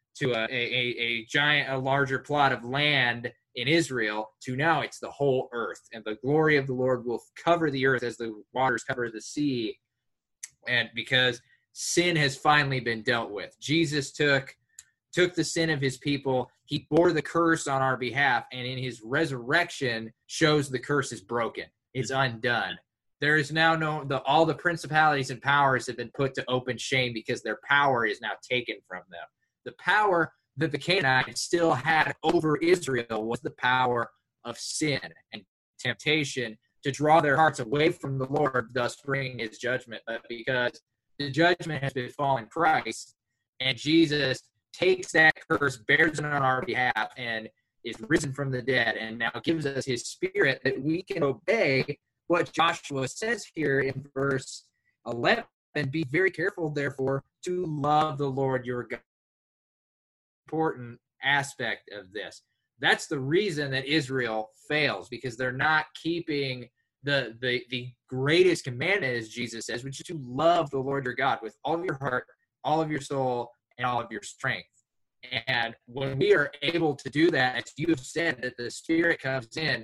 S2: to a, a, a giant, a larger plot of land in Israel, to now it's the whole earth. And the glory of the Lord will cover the earth as the waters cover the sea. And because sin has finally been dealt with. Jesus took took the sin of his people. He bore the curse on our behalf, and in his resurrection shows the curse is broken. It's undone. There is now no, the, all the principalities and powers have been put to open shame because their power is now taken from them. The power that the Canaanites still had over Israel was the power of sin and temptation to draw their hearts away from the Lord, thus bringing his judgment. But because the judgment has befallen Christ, and Jesus takes that curse, bears it on our behalf, and is risen from the dead, and now gives us his spirit that we can obey what Joshua says here in verse eleven. And be very careful, therefore, to love the Lord your God. Important aspect of this. That's the reason that Israel fails, because they're not keeping the, the, the greatest commandment, as Jesus says, which is to love the Lord your God with all of your heart, all of your soul, and all of your strength. And when we are able to do that, as you have said, that the Spirit comes in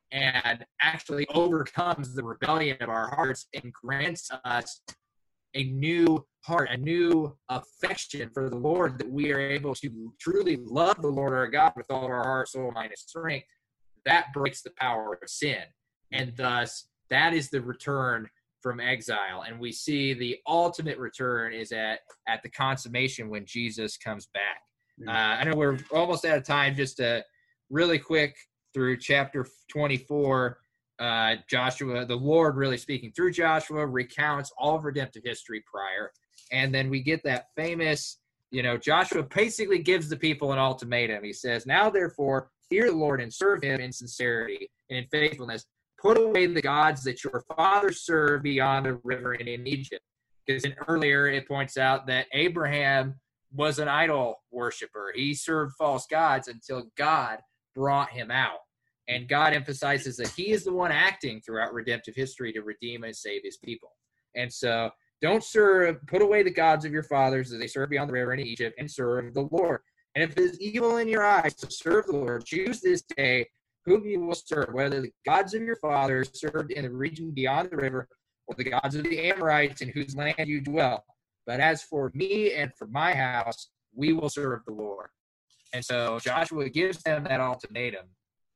S2: and actually overcomes the rebellion of our hearts and grants us a new heart, a new affection for the Lord, that we are able to truly love the Lord our God with all of our heart, soul, mind, and strength, that breaks the power of sin. And thus, that is the return from exile. And we see the ultimate return is at, at the consummation when Jesus comes back. Uh, I know we're almost out of time. Just a really quick through chapter twenty-four, uh, Joshua, the Lord really speaking through Joshua, recounts all of redemptive history prior. And then we get that famous, you know, Joshua basically gives the people an ultimatum. He says, now therefore, fear the Lord and serve him in sincerity and in faithfulness. Put away the gods that your fathers served beyond the river and in Egypt. Because in earlier it points out that Abraham was an idol worshiper. He served false gods until God brought him out. And God emphasizes that he is the one acting throughout redemptive history to redeem and save his people. And so don't serve, put away the gods of your fathers that they served beyond the river in Egypt, and serve the Lord. And if it is evil in your eyes to serve the Lord, choose this day whom you will serve, whether the gods of your fathers served in the region beyond the river, or the gods of the Amorites in whose land you dwell. But as for me and for my house, we will serve the Lord. And so Joshua gives them that ultimatum.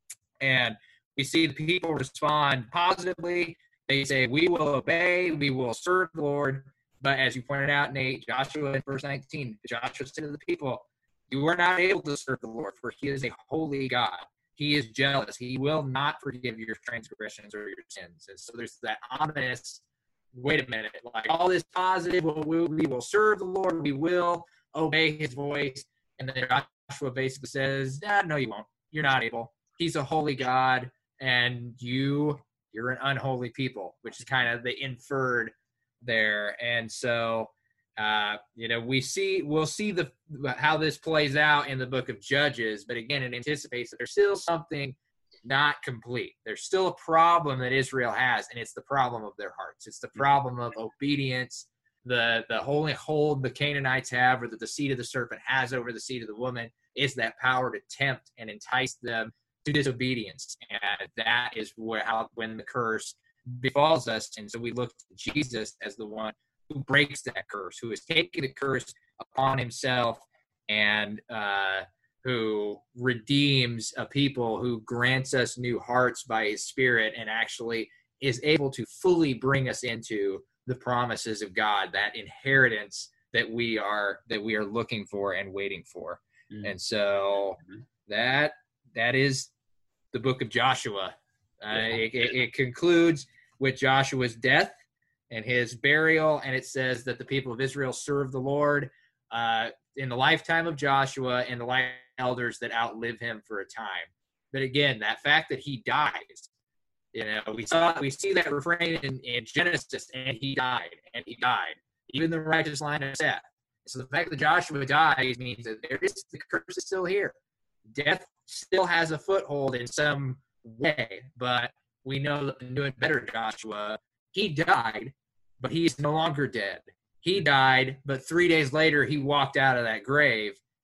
S2: And we see the people respond positively. They say, we will obey, we will serve the Lord. But as you pointed out, Nate, Joshua in verse nineteen, Joshua said to the people, you are not able to serve the Lord, for he is a holy God. He is jealous. He will not forgive your transgressions or your sins. And so there's that ominous, wait a minute, like all this positive, we, we will serve the Lord, we will obey his voice. And then Joshua basically says, ah, no, you won't. You're not able. He's a holy God, and you, you're an unholy people, which is kind of the inferred there. And so, uh, you know, we see, we'll see the how this plays out in the book of Judges, but again, it anticipates that there's still something not complete. There's still a problem that Israel has, and it's the problem of their hearts. It's the problem of obedience, the the holy hold the Canaanites have, or that the seed of the serpent has over the seed of the woman, is that power to tempt and entice them to disobedience. And that is where how when the curse befalls us. And so we look to Jesus as the one who breaks that curse, who has taken the curse upon himself, and uh, who redeems a people, who grants us new hearts by his Spirit, and actually is able to fully bring us into the promises of God, that inheritance that we are that we are looking for and waiting for. Mm-hmm. And so mm-hmm. that that is the book of Joshua. Uh, yeah. it, it, it concludes with Joshua's death and his burial, and it says that the people of Israel served the Lord uh, in the lifetime of Joshua and the life of elders that outlive him for a time. But again, that fact that he dies, you know, we saw we see that refrain in, in Genesis, and he died, and he died, even the righteous line of Seth. So the fact that Joshua dies means that there is the curse is still here. Death still has a foothold in some way, but we know that the new and better Joshua, he died, but he's no longer dead. He died, but three days later he walked out of that grave.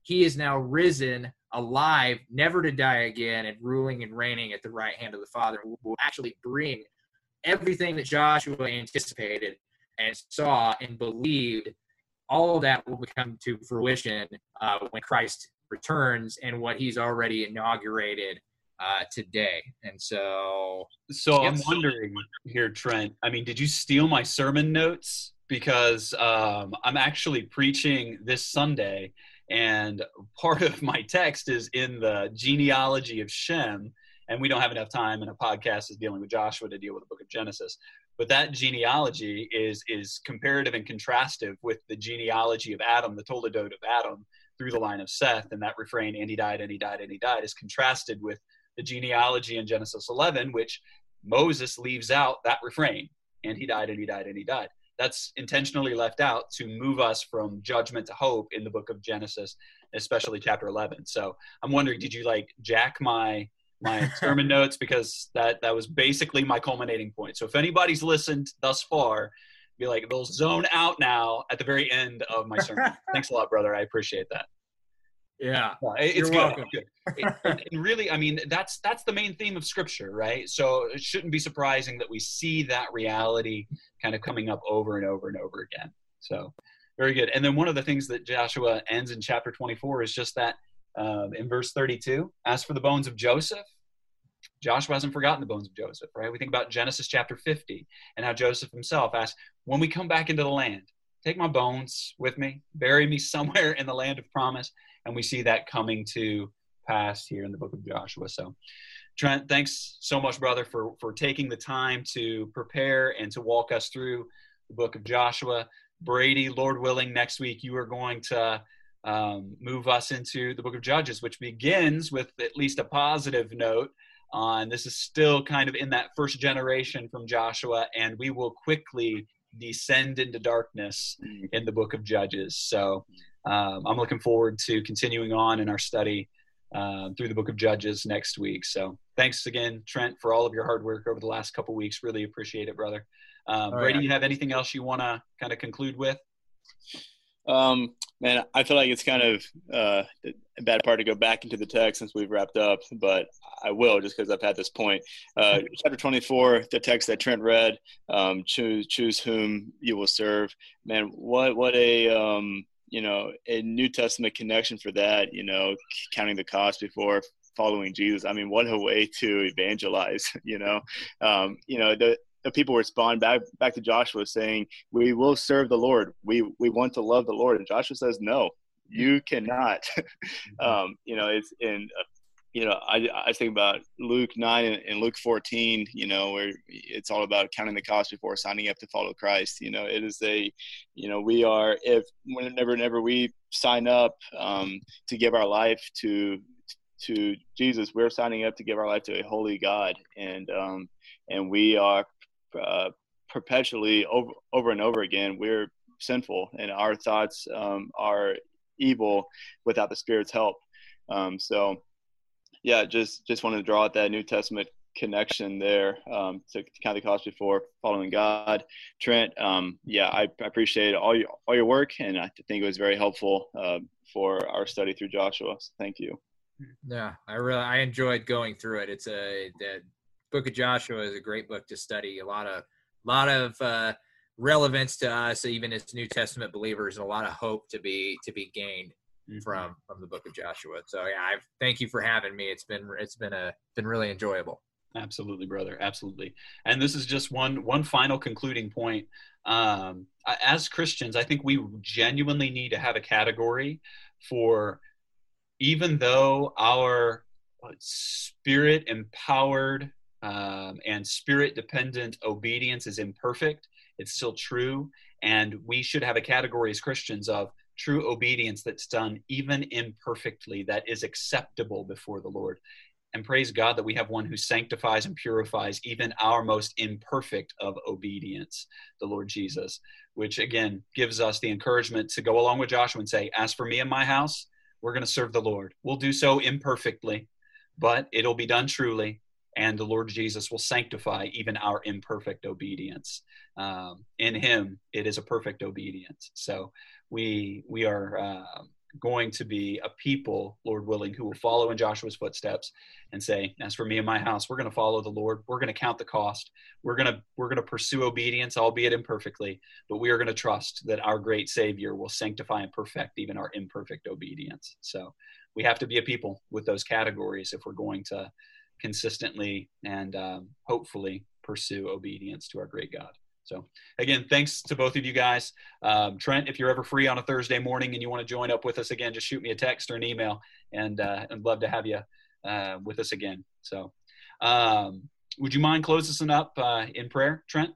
S2: he is now risen, alive, never to die again, and ruling and reigning at the right hand of the Father, will actually bring everything that Joshua anticipated and saw and believed. All of that will come to fruition uh, when Christ returns, and what he's already inaugurated uh, today. And so,
S1: so
S2: yep.
S1: I'm wondering here, Trent, I mean, did you steal my sermon notes? Because um, I'm actually preaching this Sunday, and part of my text is in the genealogy of Shem, and we don't have enough time in a podcast is dealing with Joshua to deal with the book of Genesis. But that genealogy is is comparative and contrastive with the genealogy of Adam, the Toledot of Adam, through the line of Seth, and that refrain, and he died, and he died, and he died, is contrasted with the genealogy in Genesis eleven, which Moses leaves out that refrain, and he died, and he died, and he died. That's intentionally left out to move us from judgment to hope in the book of Genesis, especially chapter eleven. So I'm wondering, did you like jack my my sermon notes? Because that that was basically my culminating point. So if anybody's listened thus far, be like, they'll zone out now at the very end of my sermon. Thanks a lot, brother. I appreciate that.
S2: Yeah,
S1: well, it's
S2: you're
S1: good.
S2: welcome.
S1: It's good. and, and really, I mean, that's that's the main theme of Scripture, right? So it shouldn't be surprising that we see that reality kind of coming up over and over and over again. So very good. And then one of the things that Joshua ends in chapter twenty-four is just that um, in verse thirty-two, as for the bones of Joseph, Joshua hasn't forgotten the bones of Joseph, right? We think about Genesis chapter fifty and how Joseph himself asked, when we come back into the land, take my bones with me, bury me somewhere in the land of promise. And we see that coming to pass here in the book of Joshua. So Trent, thanks so much, brother, for, for taking the time to prepare and to walk us through the book of Joshua. Brady, Lord willing, next week you are going to um, move us into the book of Judges, which begins with at least a positive note on this is still kind of in that first generation from Joshua, and we will quickly descend into darkness in the book of Judges. So um, I'm looking forward to continuing on in our study um, through the book of Judges next week. So thanks again, Trent, for all of your hard work over the last couple of weeks. Really appreciate it, brother. Um,
S2: oh,
S1: Brady,
S2: yeah.
S1: you have anything else you want to kind of conclude with?
S3: Um, man, I feel like it's kind of uh, a bad part to go back into the text since we've wrapped up, but I will just because I've had this point. Uh, chapter twenty-four, the text that Trent read, um, choose choose whom you will serve. Man, what what a um, you know a New Testament connection for that. You know, counting the cost before following Jesus. I mean, what a way to evangelize. You know, um, you know the. The people respond back back to Joshua saying, we will serve the Lord. We we want to love the Lord. And Joshua says, no, you cannot. um, you know, it's in, uh, you know, I, I think about Luke nine and, and Luke fourteen, you know, where it's all about counting the cost before signing up to follow Christ. You know, it is a, you know, we are, if whenever, whenever we sign up um, to give our life to to Jesus, we're signing up to give our life to a holy God. And, um, and we are, Uh, perpetually over over and over again, we're sinful and our thoughts um, are evil without the Spirit's help. Um, so, yeah, just just wanted to draw out that New Testament connection there um, to, to count the cost before following God. Trent, um, yeah, I, I appreciate all your all your work, and I think it was very helpful uh, for our study through Joshua. So thank you.
S2: Yeah, I really I enjoyed going through it. It's a that. Book of Joshua is a great book to study. A lot of, lot of uh, relevance to us, even as New Testament believers, and a lot of hope to be to be gained mm-hmm. from from the book of Joshua. So yeah, I thank you for having me. It's been it's been a been really enjoyable.
S1: Absolutely, brother. Absolutely. And this is just one one final concluding point. Um, as Christians, I think we genuinely need to have a category for, even though our spirit empowered Um, and spirit-dependent obedience is imperfect, it's still true. And we should have a category as Christians of true obedience that's done even imperfectly, that is acceptable before the Lord. And praise God that we have one who sanctifies and purifies even our most imperfect of obedience, the Lord Jesus, which again gives us the encouragement to go along with Joshua and say, as for me and my house, we're going to serve the Lord. We'll do so imperfectly, but it'll be done truly. And the Lord Jesus will sanctify even our imperfect obedience. Um, in him, it is a perfect obedience. So we we are uh, going to be a people, Lord willing, who will follow in Joshua's footsteps and say, as for me and my house, we're going to follow the Lord. We're going to count the cost. We're going to, we're going to pursue obedience, albeit imperfectly, but we are going to trust that our great Savior will sanctify and perfect even our imperfect obedience. So we have to be a people with those categories if we're going to consistently and um, hopefully pursue obedience to our great God. So again, thanks to both of you guys. Um, Trent, if you're ever free on a Thursday morning and you want to join up with us again, just shoot me a text or an email, and uh, I'd love to have you uh, with us again. So um, would you mind closing us up uh, in prayer, Trent?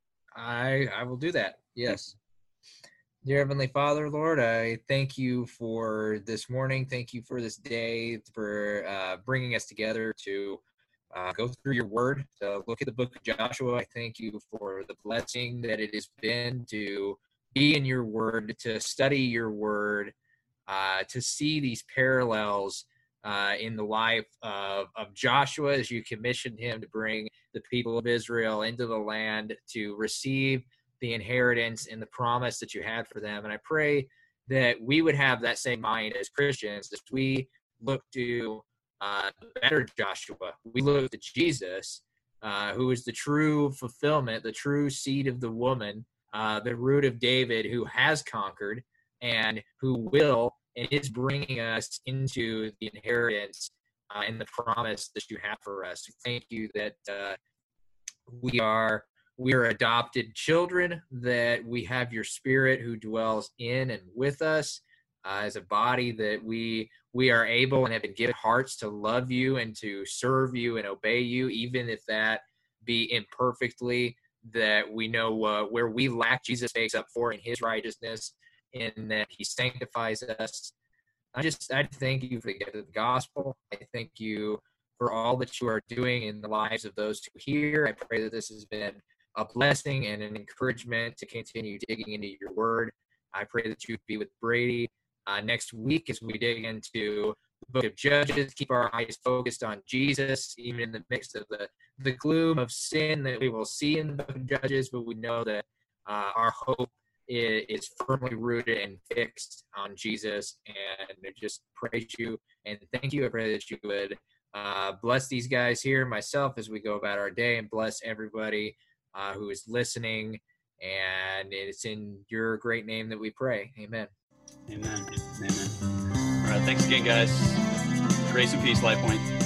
S2: I I will do that. Yes. Dear Heavenly Father, Lord, I thank you for this morning. Thank you for this day, for uh, bringing us together to Uh, go through your word, to look at the book of Joshua. I thank you for the blessing that it has been to be in your word, to study your word, uh, to see these parallels uh, in the life of, of Joshua as you commissioned him to bring the people of Israel into the land to receive the inheritance and the promise that you had for them. And I pray that we would have that same mind as Christians as we look to Uh, better Joshua. We look to Jesus, uh, who is the true fulfillment, the true seed of the woman, uh, the root of David, who has conquered and who will and is bringing us into the inheritance uh, and the promise that you have for us. Thank you that uh, we are we are adopted children, that we have your Spirit who dwells in and with us. Uh, as a body, that we we are able and have been given hearts to love you and to serve you and obey you, even if that be imperfectly, that we know uh, where we lack, Jesus makes up for in his righteousness, and that he sanctifies us. I just I thank you for the gift of the gospel. I thank you for all that you are doing in the lives of those who hear. I pray that this has been a blessing and an encouragement to continue digging into your word. I pray that you be with Brady Uh, next week as we dig into the book of Judges. Keep our eyes focused on Jesus, even in the midst of the, the gloom of sin that we will see in the book of Judges, but we know that uh, our hope is, is firmly rooted and fixed on Jesus. And I just praise you and thank you. I pray that you would uh, bless these guys here, myself, as we go about our day, and bless everybody uh, who is listening. And it's in your great name that we pray. Amen.
S1: Amen. Amen. All right. Thanks again, guys. Grace and peace, LifePoint.